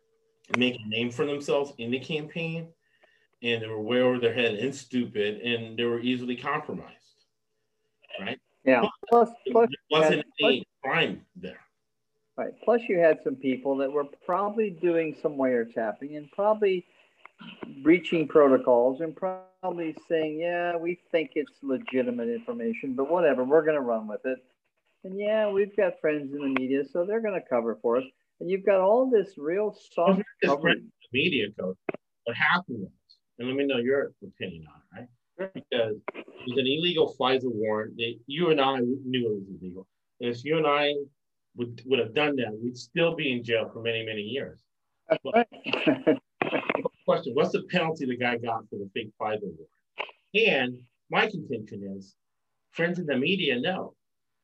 make a name for themselves in the campaign, and they were way over their head and stupid, and they were easily compromised, right? Yeah. Plus, plus there wasn't plus, any crime there. Right. Plus, you had some people that were probably doing some wiretapping and probably breaching protocols and probably saying, yeah, we think it's legitimate information, but whatever, we're going to run with it. And yeah, we've got friends in the media, so they're going to cover for us. And you've got all this real soft coverage. The media, Coach. What happened was, and let me know your opinion on it, right? Because it was an illegal FISA warrant. They, you and I knew it was illegal. And if you and I would, would have done that, we'd still be in jail for many, many years. That's but, right. Question, what's the penalty the guy got for the fake FISA warrant? And my contention is, friends in the media know.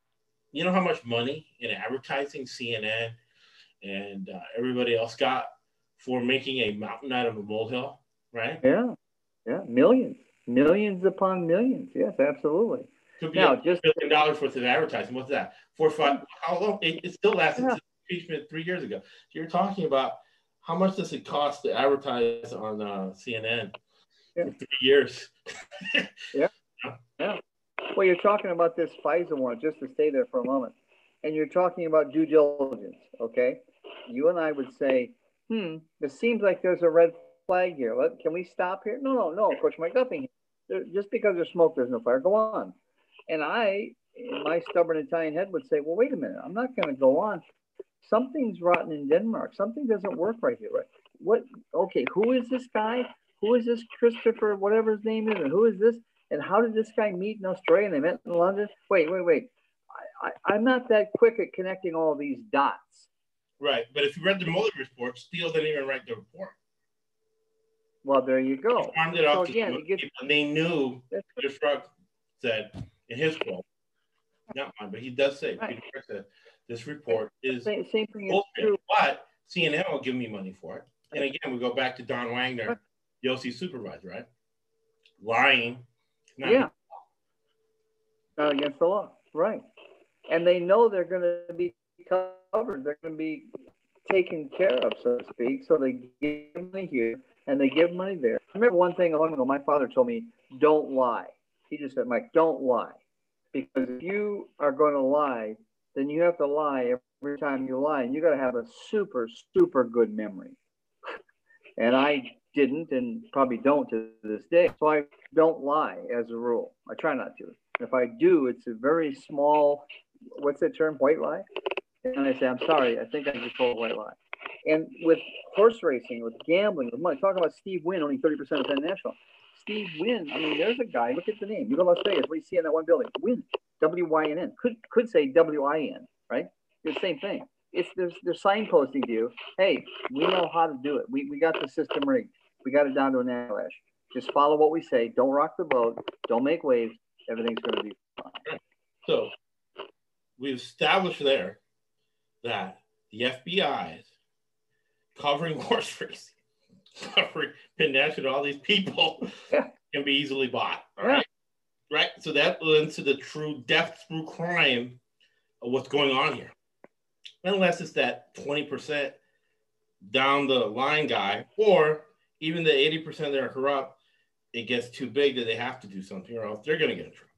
You know how much money in advertising C N N and uh, everybody else got for making a mountain out of a molehill, right? Yeah, yeah, millions, millions upon millions. Yes, absolutely. Could be now, a just billion dollars worth of advertising. What's that? Four or five? How long? It, it still lasted yeah. since impeachment three years ago. So you're talking about how much does it cost to advertise on uh, C N N yeah. for three years? yeah, yeah. Well, you're talking about this FISA warrant, just to stay there for a moment, and you're talking about due diligence, okay? You and I would say, hmm, it seems like there's a red flag here. Let, can we stop here? No, no, no, Coach Mike, nothing. There, just because there's smoke, there's no fire. Go on. And I, in my stubborn Italian head, would say, well, wait a minute. I'm not going to go on. Something's rotten in Denmark. Something doesn't work right here, right? What? Okay, who is this guy? Who is this Christopher, whatever his name is, and who is this? And how did this guy meet in Australia and they met in London? Wait, wait, wait. I, I, I'm not that quick at connecting all these dots. Right. But if you read the Mueller report, Steele didn't even write the report. Well, there you go. He farmed it off so to again, gets, and they knew, Peter Strzok said in his quote, not mine, but he does say, right. Peter said, this report is Same, same thing is bullshit, true. but C N N will give me money for it. And again, we go back to Don Wagner, the O C supervisor, right? Lying. Not Yeah. Not against the law, right? And they know they're going to be covered. They're going to be taken care of, so to speak. So they give money here and they give money there. I remember one thing a long ago. My father told me, "Don't lie." He just said, "Mike, don't lie, because if you are going to lie, then you have to lie every time you lie, and you got to have a super, super good memory." And I didn't, and probably don't to this day. So I don't lie as a rule. I try not to. If I do, it's a very small, what's that term, white lie? And I say, "I'm sorry, I think I just told a white lie." And with horse racing, with gambling, with money, talking about Steve Wynn, only thirty percent of Penn National. Steve Wynn, I mean, there's a guy, look at the name. You go to Las Vegas, what do you see in that one building? Wynn, W Y N N. Could, could say W I N, right? It's the same thing. It's there's they're signposting to you, hey, we know how to do it. We, we got the system rigged. We got it down to an avalanche. Just follow what we say. Don't rock the boat. Don't make waves. Everything's going to be fine. So we've established there that the F B I is covering horse racing, covering Penn National, all these people yeah. can be easily bought. All yeah. right. Right. So that lends to the true death through crime of what's going on here. Unless it's that twenty percent down the line guy, or even the eighty percent that are corrupt, it gets too big that they have to do something or else they're going to get in trouble.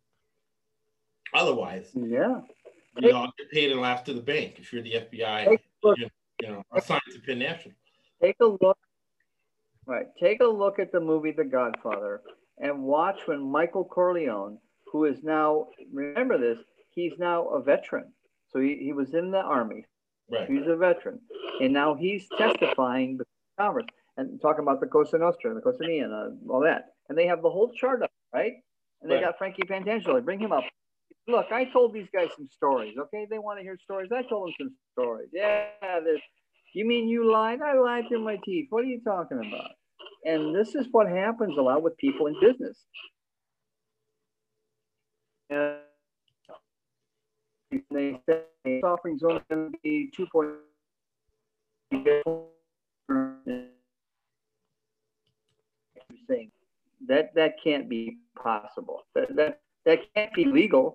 Otherwise, yeah, you all get paid and laugh to the bank if you're the F B I, you know, assigned to Penn National. Take a look, right? Take a look at the movie The Godfather and watch when Michael Corleone, who is now, remember this, he's now a veteran. So he, he was in the army. Right. He's a veteran. And now he's testifying before Congress and talking about the Cosa Nostra, the Cosa Nia, all that. And they have the whole chart up, right? And they right. got Frankie Pantangelo. They bring him up. Look, I told these guys some stories, okay? They want to hear stories. I told them some stories. Yeah, you mean you lied? I lied through my teeth. What are you talking about? And this is what happens a lot with people in business. And they say the offering's only going to be two point saying that that can't be possible. That that, that can't be legal.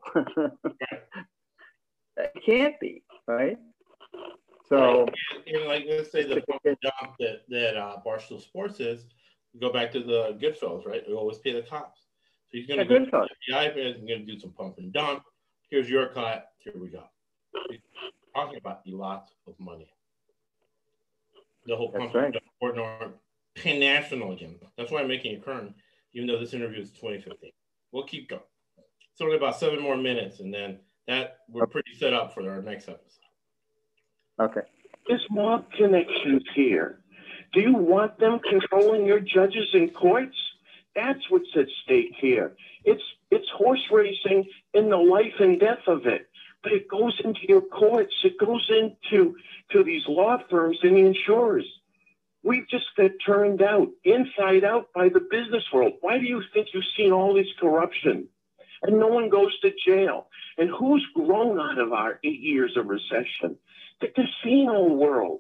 That can't be, right? So, right. and, and like let's say the pump and dump that that uh, Barstool Sports is, go back to the Goodfellas, right? They always pay the cops. So he's going to go to the F B I, he's going to do some pump and dump. Here's your cut. Here we go. He's talking about a lot of money. The whole pump right. and dump, or Penn National again. That's why I'm making it current, even though this interview is twenty fifteen. We'll keep going. It's only about seven more minutes, and then that we're pretty set up for our next episode. Okay. There's more connections here. Do you want them controlling your judges and courts? That's what's at stake here. It's it's horse racing in the life and death of it. But it goes into your courts. It goes into to these law firms and the insurers. We've just got turned out, inside out, by the business world. Why do you think you've seen all this corruption? And no one goes to jail. And who's grown out of our eight years of recession? The casino world.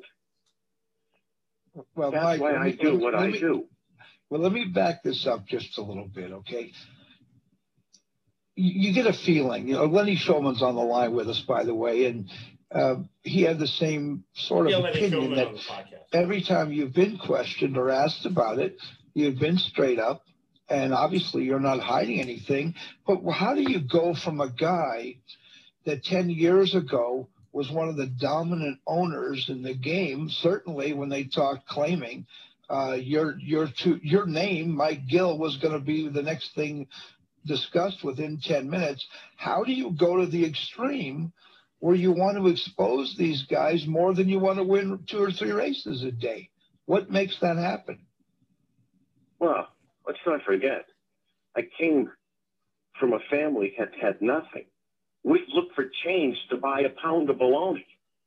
Well, That's Mike, why I me, do what I me, do. Well, let me back this up just a little bit, okay? You, you get a feeling. You know, Lenny Shulman's on the line with us, by the way, and uh, he had the same sort of yeah, opinion that every time you've been questioned or asked about it, you've been straight up, and obviously you're not hiding anything. But how do you go from a guy that ten years ago was one of the dominant owners in the game, certainly when they talked claiming uh, your your to, your name, Mike Gill, was going to be the next thing discussed within ten minutes. How do you go to the extreme where you want to expose these guys more than you want to win two or three races a day? What makes that happen? Well, let's not forget, I came from a family that had nothing. We looked for change to buy a pound of bologna.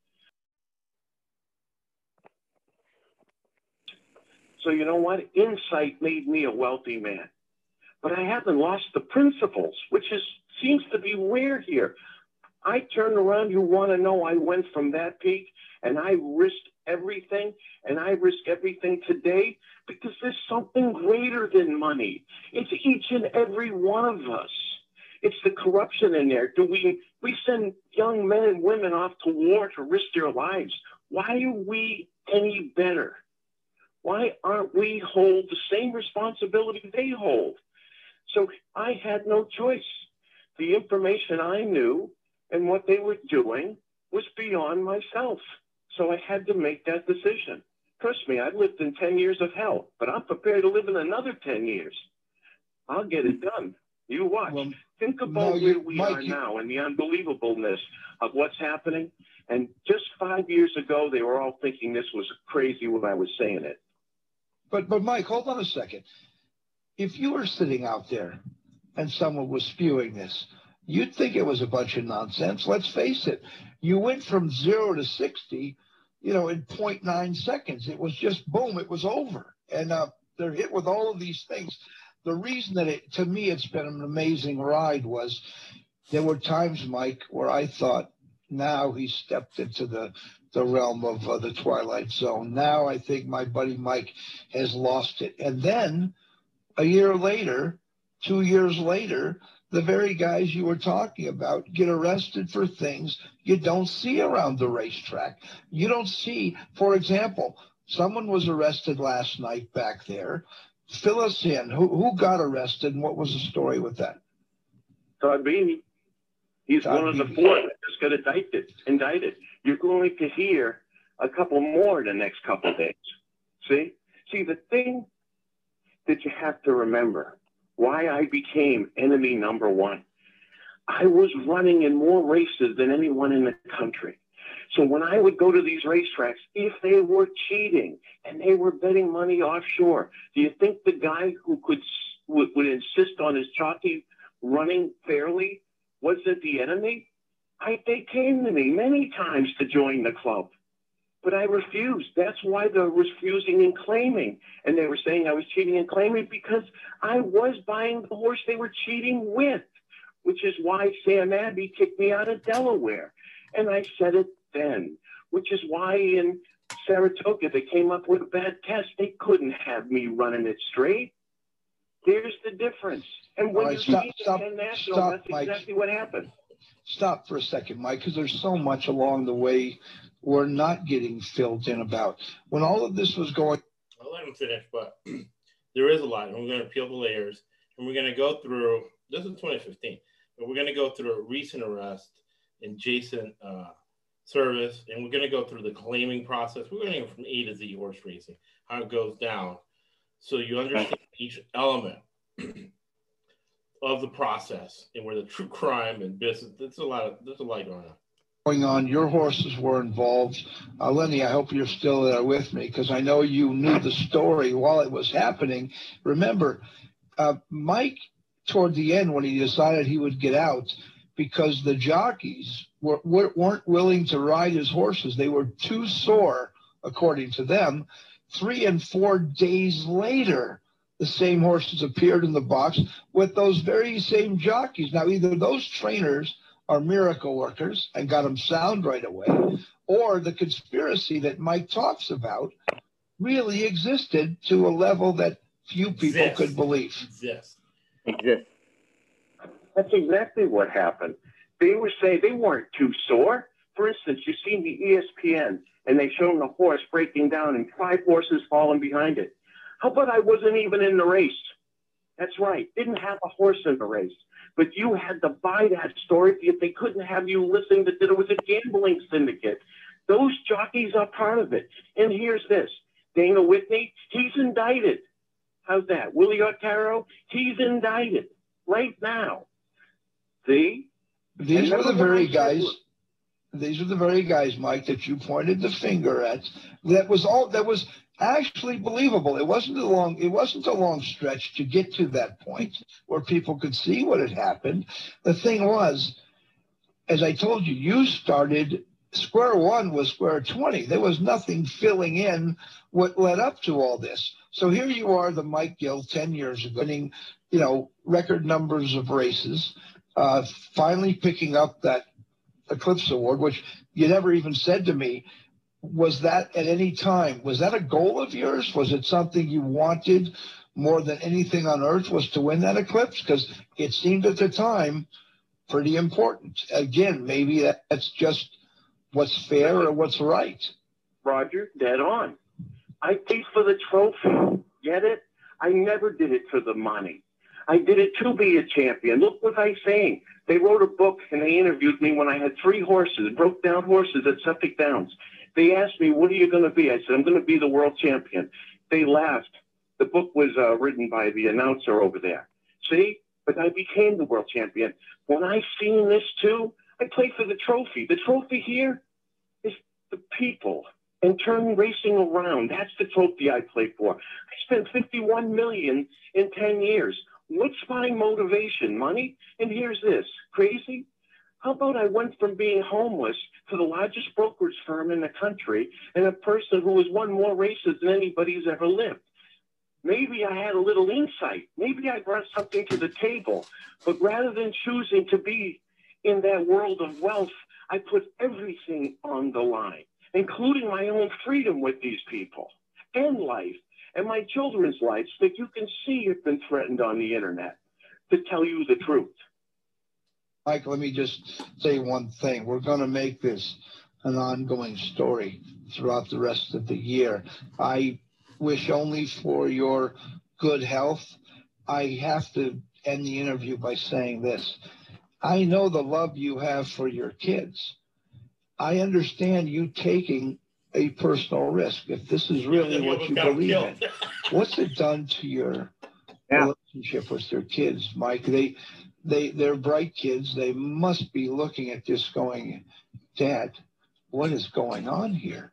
So you know what? Insight made me a wealthy man. But I haven't lost the principles, which is seems to be rare here. I turn around, you want to know, I went from that peak and I risked everything, and I risk everything today because there's something greater than money. It's each and every one of us. It's the corruption in there. Do we, we send young men and women off to war to risk their lives. Why are we any better? Why aren't we hold the same responsibility they hold? So I had no choice. The information I knew and what they were doing was beyond myself. So I had to make that decision. Trust me, I've lived in ten years of hell, but I'm prepared to live in another ten years. I'll get it done. You watch. Well, Think about no, where we Mike, are you... now and the unbelievableness of what's happening. And just five years ago, they were all thinking this was crazy when I was saying it. But, but Mike, hold on a second. If you were sitting out there and someone was spewing this, you'd think it was a bunch of nonsense. Let's face it. You went from zero to sixty, you know, in zero point nine seconds. It was just boom, it was over. And uh, they're hit with all of these things. The reason that it, to me, it's been an amazing ride was there were times, Mike, where I thought, now he stepped into the, the realm of uh, the Twilight Zone. Now I think my buddy Mike has lost it. And then a year later, two years later, the very guys you were talking about get arrested for things you don't see around the racetrack. You don't see, for example, someone was arrested last night back there. Fill us in. Who, who got arrested and what was the story with that? Todd Beanie. He's Todd one of Beanie. the four that just got indicted. indicted. You're going to hear a couple more the next couple of days. See? See, the thing that you have to remember, why I became enemy number one. I was running in more races than anyone in the country. So when I would go to these racetracks, if they were cheating and they were betting money offshore, do you think the guy who could would, would insist on his jockey running fairly wasn't the enemy? I, they came to me many times to join the club, but I refused. That's why they were refusing and claiming. And they were saying I was cheating and claiming because I was buying the horse they were cheating with, which is why Sam Abbey kicked me out of Delaware. And I said it then, which is why in Saratoga they came up with a bad test. They couldn't have me running it straight. There's the difference. And when right, you stop, see the stop, Penn National, stop, that's Mike. exactly what happened. Stop for a second, Mike, because there's so much along the way we're not getting filled in about. When all of this was going... I'll let him finish, but there is a lot. And we're going to peel the layers. And we're going to go through, this is twenty fifteen, but we're going to go through a recent arrest in Jason uh, Service, and we're going to go through the claiming process. We're going to go from A to Z horse racing, how it goes down, so you understand each element of the process and where the true crime and business. There's a lot of there's a lot going on. Going on, your horses were involved. Uh, Lenny, I hope you're still there with me because I know you knew the story while it was happening. Remember, uh, Mike, toward the end, when he decided he would get out, because the jockeys were, were, weren't willing to ride his horses. They were too sore, according to them. Three and four days later, the same horses appeared in the box with those very same jockeys. Now, either those trainers are miracle workers and got them sound right away, or the conspiracy that Mike talks about really existed to a level that few people Exist. could believe. Exist. Exist. That's exactly what happened. They were saying they weren't too sore. For instance, you've seen the E S P N, and they showed the horse breaking down and five horses falling behind it. How about I wasn't even in the race? That's right. Didn't have a horse in the race. But you had to buy that story if they couldn't have you listening that it was a gambling syndicate. Those jockeys are part of it. And here's this. Dana Whitney, he's indicted. How's that? Willie Otero, he's indicted right now. See? These are the very guys, these are the very guys, Mike, that you pointed the finger at. That was all that was actually believable. It wasn't a long, it wasn't a long stretch to get to that point where people could see what had happened. The thing was, as I told you, you started square one was square twenty. There was nothing filling in what led up to all this. So here you are, the Mike Gill, ten years ago, winning, you know, record numbers of races, uh, finally picking up that Eclipse Award, which you never even said to me. Was that at any time, was that a goal of yours? Was it something you wanted more than anything on earth, was to win that Eclipse? Because it seemed at the time pretty important. Again, maybe that's just what's fair or what's right. Roger, dead on. I paid for the trophy. Get it? I never did it for the money. I did it to be a champion. Look what I'm saying. They wrote a book and they interviewed me when I had three horses, broke down horses at Suffolk Downs. They asked me, what are you going to be? I said, I'm going to be the world champion. They laughed. The book was uh, written by the announcer over there. See? But I became the world champion. When I seen this too, I played for the trophy. The trophy here is the people and turn racing around. That's the trophy I play for. I spent fifty-one million dollars in ten years. What's my motivation? Money? And here's this. Crazy? How about I went from being homeless to the largest brokerage firm in the country and a person who has won more races than anybody's ever lived? Maybe I had a little insight. Maybe I brought something to the table. But rather than choosing to be in that world of wealth, I put everything on the line, including my own freedom with these people and life and my children's lives that you can see have been threatened on the internet, to tell you the truth. Mike, let me just say one thing. We're going to make this an ongoing story throughout the rest of the year. I wish only for your good health. I have to end the interview by saying this. I know the love you have for your kids. I understand you taking a personal risk. If this is really what you believe in, what's it done to your yeah. relationship with your kids, Mike? They, they, they're bright kids. They must be looking at this going, Dad, what is going on here?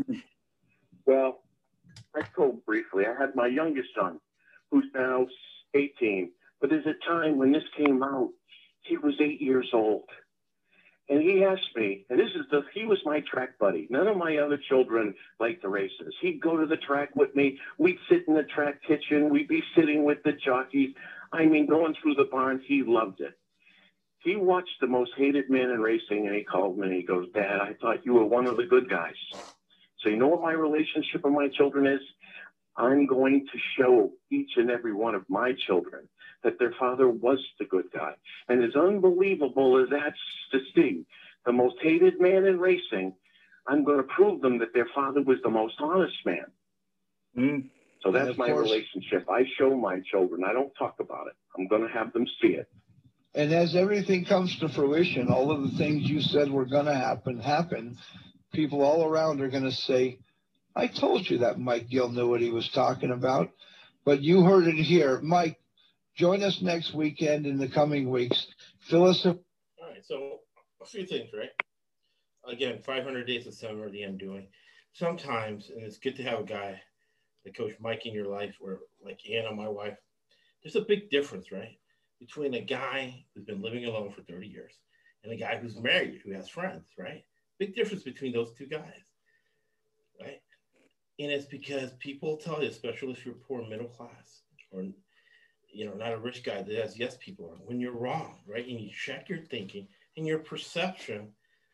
Well, I told briefly, I had my youngest son, who's now eighteen, but there's a time when this came out, he was eight years old. And he asked me, and this is the, he was my track buddy. None of my other children liked the races. He'd go to the track with me. We'd sit in the track kitchen. We'd be sitting with the jockeys. I mean, going through the barn, he loved it. He watched the most hated man in racing, and he called me and he goes, Dad, I thought you were one of the good guys. So you know what my relationship with my children is? I'm going to show each and every one of my children that their father was the good guy. And as unbelievable as that's to see, the most hated man in racing, I'm going to prove them that their father was the most honest man. Mm. So that's my course, relationship. I show my children. I don't talk about it. I'm going to have them see it. And as everything comes to fruition, all of the things you said were going to happen, happen. People all around are going to say, I told you that Mike Gill knew what he was talking about, but you heard it here. Mike, join us next weekend in the coming weeks. Fill us up. All right, so a few things, right? Again, five hundred days of summer, the I'm doing. Sometimes, and it's good to have a guy like Coach Mike in your life, or like Anna, my wife. There's a big difference, right? Between a guy who's been living alone for thirty years and a guy who's married, who has friends, right? Big difference between those two guys, right? And it's because people tell you, especially if you're poor middle class or, you know, not a rich guy that has yes people are, when you're wrong, right? And you check your thinking and your perception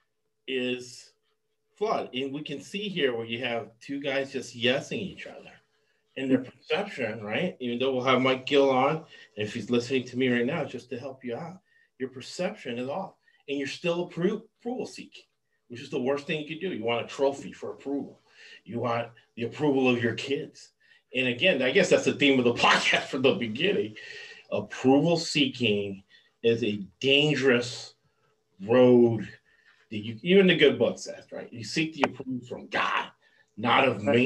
is flawed. And we can see here where you have two guys just yesing each other. And their perception, right? Even though we'll have Mike Gill on, and if he's listening to me right now, just to help you out, your perception is off. And you're still appro- approval seeking, which is the worst thing you could do. You want a trophy for approval. You want the approval of your kids. And again, I guess that's the theme of the podcast from the beginning. Approval seeking is a dangerous road that you, even the good book says, right? You seek the approval from God, not of man.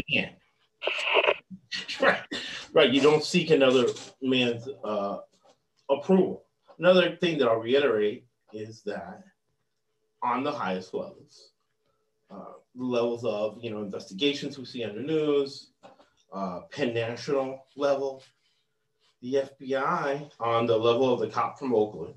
Right. Right. You don't seek another man's uh, approval. Another thing that I'll reiterate is that on the highest levels, uh, levels of, you know, investigations we see on the news, uh, Penn National level, the F B I on the level of the cop from Oakland,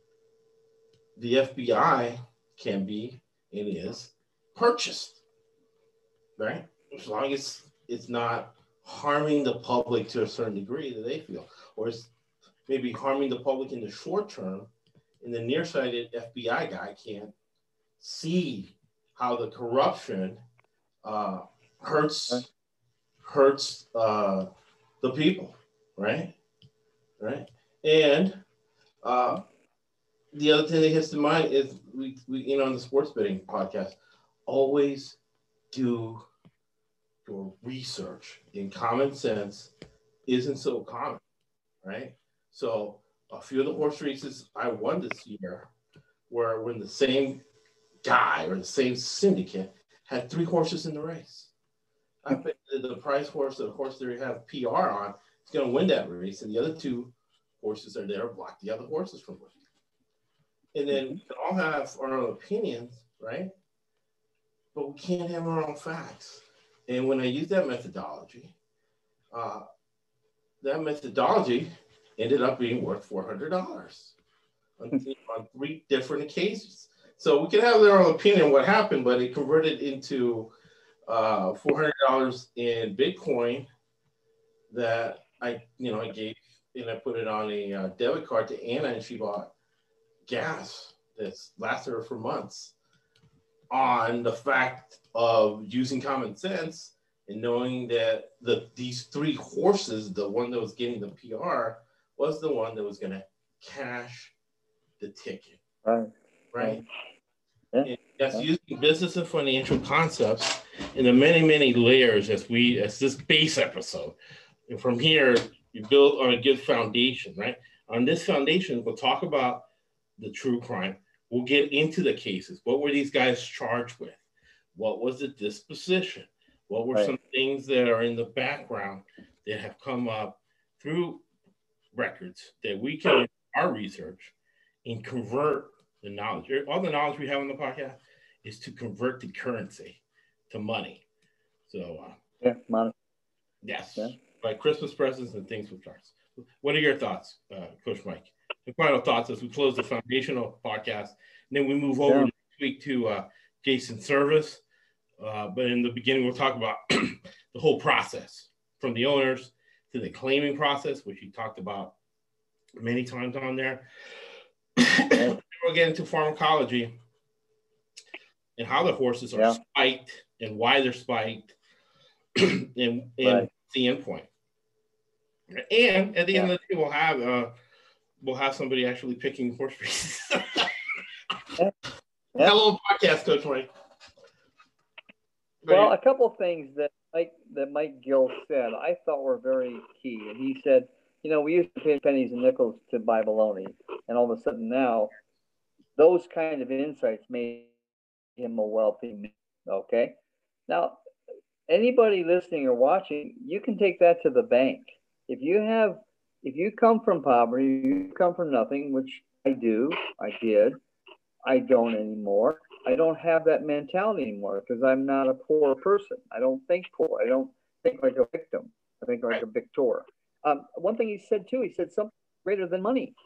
the F B I can be, it is, purchased, right? As long as it's not harming the public to a certain degree that they feel, or it's maybe harming the public in the short term, and the nearsighted F B I guy can't see how the corruption uh, hurts hurts uh, the people, right? Right. And uh, the other thing that hits to mind is we, we you know, on the sports betting podcast, always do your research. In common sense isn't so common, right? So a few of the horse races I won this year were when the same guy or the same syndicate had three horses in the race. I bet the prize horse, the horse they have P R on, is going to win that race, and the other two horses are there to block the other horses from winning. And then we can all have our own opinions, right? But we can't have our own facts. And when I use that methodology, uh, that methodology ended up being worth four hundred dollars on, on three different occasions. So we can have their own opinion on what happened, but it converted into uh, four hundred dollars in Bitcoin that I, you know, I gave, and I put it on a uh, debit card to Anna, and she bought gas that's lasted her for months on the fact of using common sense and knowing that the these three horses, the one that was getting the P R was the one that was going to cash the ticket. Right. Right. Yeah. And that's using business and financial concepts in the many, many layers as we, as this base episode. And from here, you build on a good foundation, right? On this foundation, we'll talk about the true crime. We'll get into the cases. What were these guys charged with? What was the disposition? What were right. some things that are in the background that have come up through records that we can, in our research, and convert the knowledge. All the knowledge we have on the podcast is to convert the currency to money. So, uh, yeah, money. Yes, yeah. Like Christmas presents and things with charts. What are your thoughts, uh, Coach Mike? The final thoughts as we close the foundational podcast, and then we move over yeah. next week to uh, Jason Service. Uh, but in the beginning, we'll talk about the whole process from the owners to the claiming process, which he talked about many times on there. We'll get into pharmacology and how the horses are yeah. spiked and why they're spiked and, and right. the endpoint. And at the yeah. end of the day, we'll have uh, we'll have somebody actually picking horse races. yeah. Yeah. Hello, podcast, Coach Mike. Well, a couple of things that Mike that Mike Gill said I thought were very key, and he said, you know, we used to pay pennies and nickels to buy bologna, and all of a sudden now, those kind of insights made him a wealthy man. Okay, now anybody listening or watching, you can take that to the bank. If you have, if you come from poverty, you come from nothing, which I do, I did, I don't anymore. I don't have that mentality anymore because I'm not a poor person. I don't think poor. I don't think like a victim. I think like a victor. Um, one thing he said too, he said something greater than money.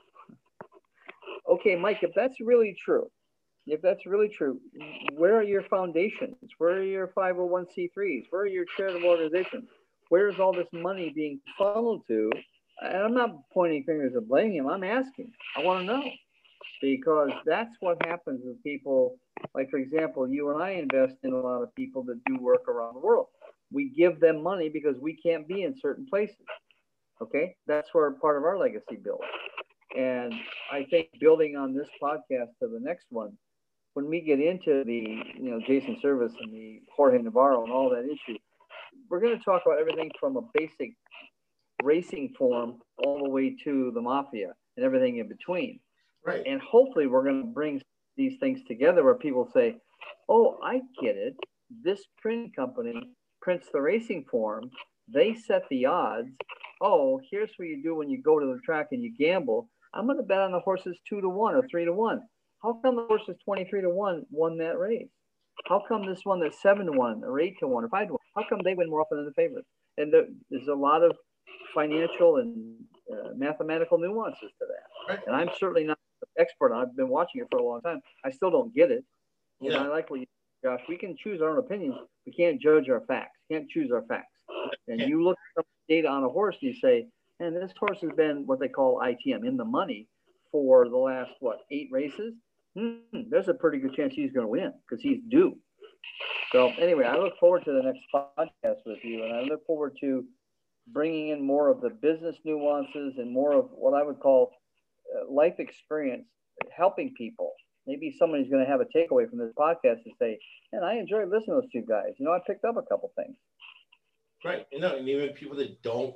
Okay, Mike, if that's really true, if that's really true, where are your foundations? Where are your five oh one c threes? Where are your charitable organizations? Where's all this money being funneled to? And I'm not pointing fingers and blaming him. I'm asking. I want to know. Because that's what happens with people. Like, for example, you and I invest in a lot of people that do work around the world. We give them money because we can't be in certain places. Okay? That's where part of our legacy builds. And I think building on this podcast to the next one, when we get into the, you know, Jason Service and the Jorge Navarro and all that issue, we're going to talk about everything from a basic racing form all the way to the mafia and everything in between. Right. And hopefully we're going to bring these things together where people say, oh, I get it. This printing company prints the racing form. They set the odds. Oh, here's what you do when you go to the track and you gamble. I'm going to bet on the horses two to one or three to one. How come the horses twenty-three to one won that race? How come this one that's seven to one or eight to one or five to one? How come they win more often than the favorites? And there, there's a lot of financial and uh, mathematical nuances to that. Right. And I'm certainly not an expert. I've been watching it for a long time. I still don't get it. And yeah. I like what you, Josh, we can choose our own opinions. We can't judge our facts. Can't choose our facts. And you look at data on a horse and you say, and this horse has been what they call I T M, in the money, for the last, what, eight races? hmm, there's a pretty good chance he's going to win because he's due. So anyway, I look forward to the next podcast with you, and I look forward to bringing in more of the business nuances and more of what I would call uh, life experience, helping people. Maybe somebody's going to have a takeaway from this podcast and say, man, I enjoyed listening to those two guys. You know, I picked up a couple things. Right. You know, and even people that don't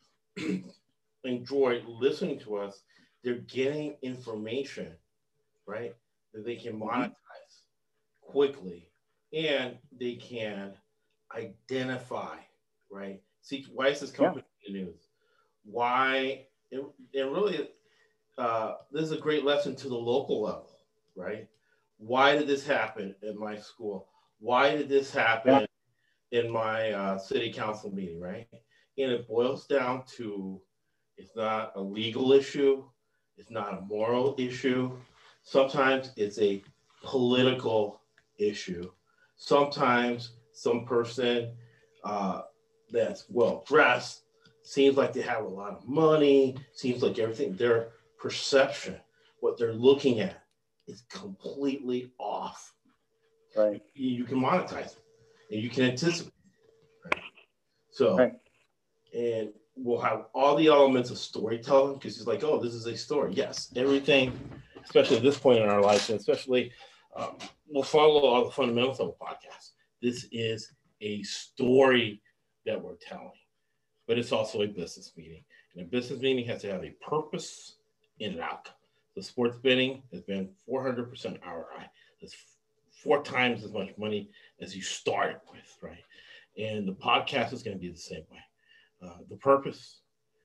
enjoy listening to us, they're getting information, right, that they can monetize quickly, and they can identify, right? See, why is this company in the news? Why, it, it really, uh, this is a great lesson to the local level, right? Why did this happen in my school? Why did this happen yeah. in my uh, city council meeting, right? And it boils down to, it's not a legal issue. It's not a moral issue. Sometimes it's a political issue. Sometimes some person uh, that's well dressed seems like they have a lot of money, seems like everything, their perception, what they're looking at is completely off. Right. You, you can monetize it and you can anticipate. Right? So, right. and we'll have all the elements of storytelling because it's like, oh, this is a story. Yes, everything, especially at this point in our lives, and especially um, we'll follow all the fundamentals of a podcast. This is a story that we're telling, but it's also a business meeting. And a business meeting has to have a purpose and an outcome. The sports betting has been four hundred percent R O I. That's four times as much money as you started with, right? And the podcast is going to be the same way. Uh, the purpose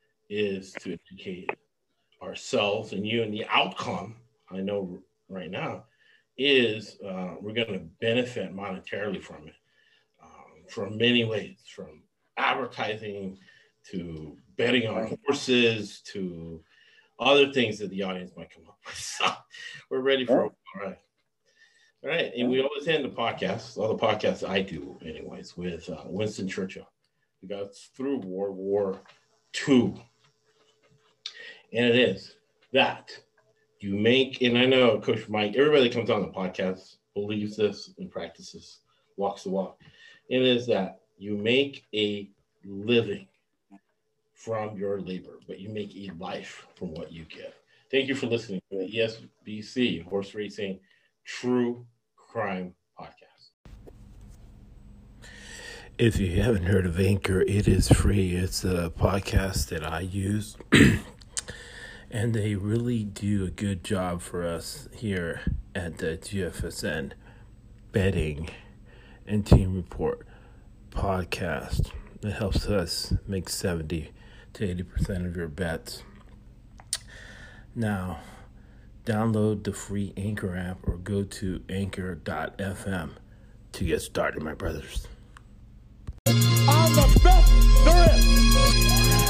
is to educate ourselves and you, and the outcome, I know right now, is uh, we're going to benefit monetarily from it um, from many ways, from advertising to betting on horses to other things that the audience might come up with. So we're ready for it. All right. All right. And we always end the podcast, all the podcasts I do anyways, with uh, Winston Churchill. We got through World War Two. And it is that you make, and I know Coach Mike, everybody that comes on the podcast believes this and practices, walks the walk. It is that you make a living from your labor, but you make a life from what you give. Thank you for listening to the E S B C Horse Racing True Crime Podcast. If you haven't heard of Anchor, it is free. It's a podcast that I use, and they really do a good job for us here at the G F S N Betting and Team Report podcast. It helps us make seventy to eighty percent of your bets. Now, download the free Anchor app or go to anchor dot f m to get started, my brothers. I'm a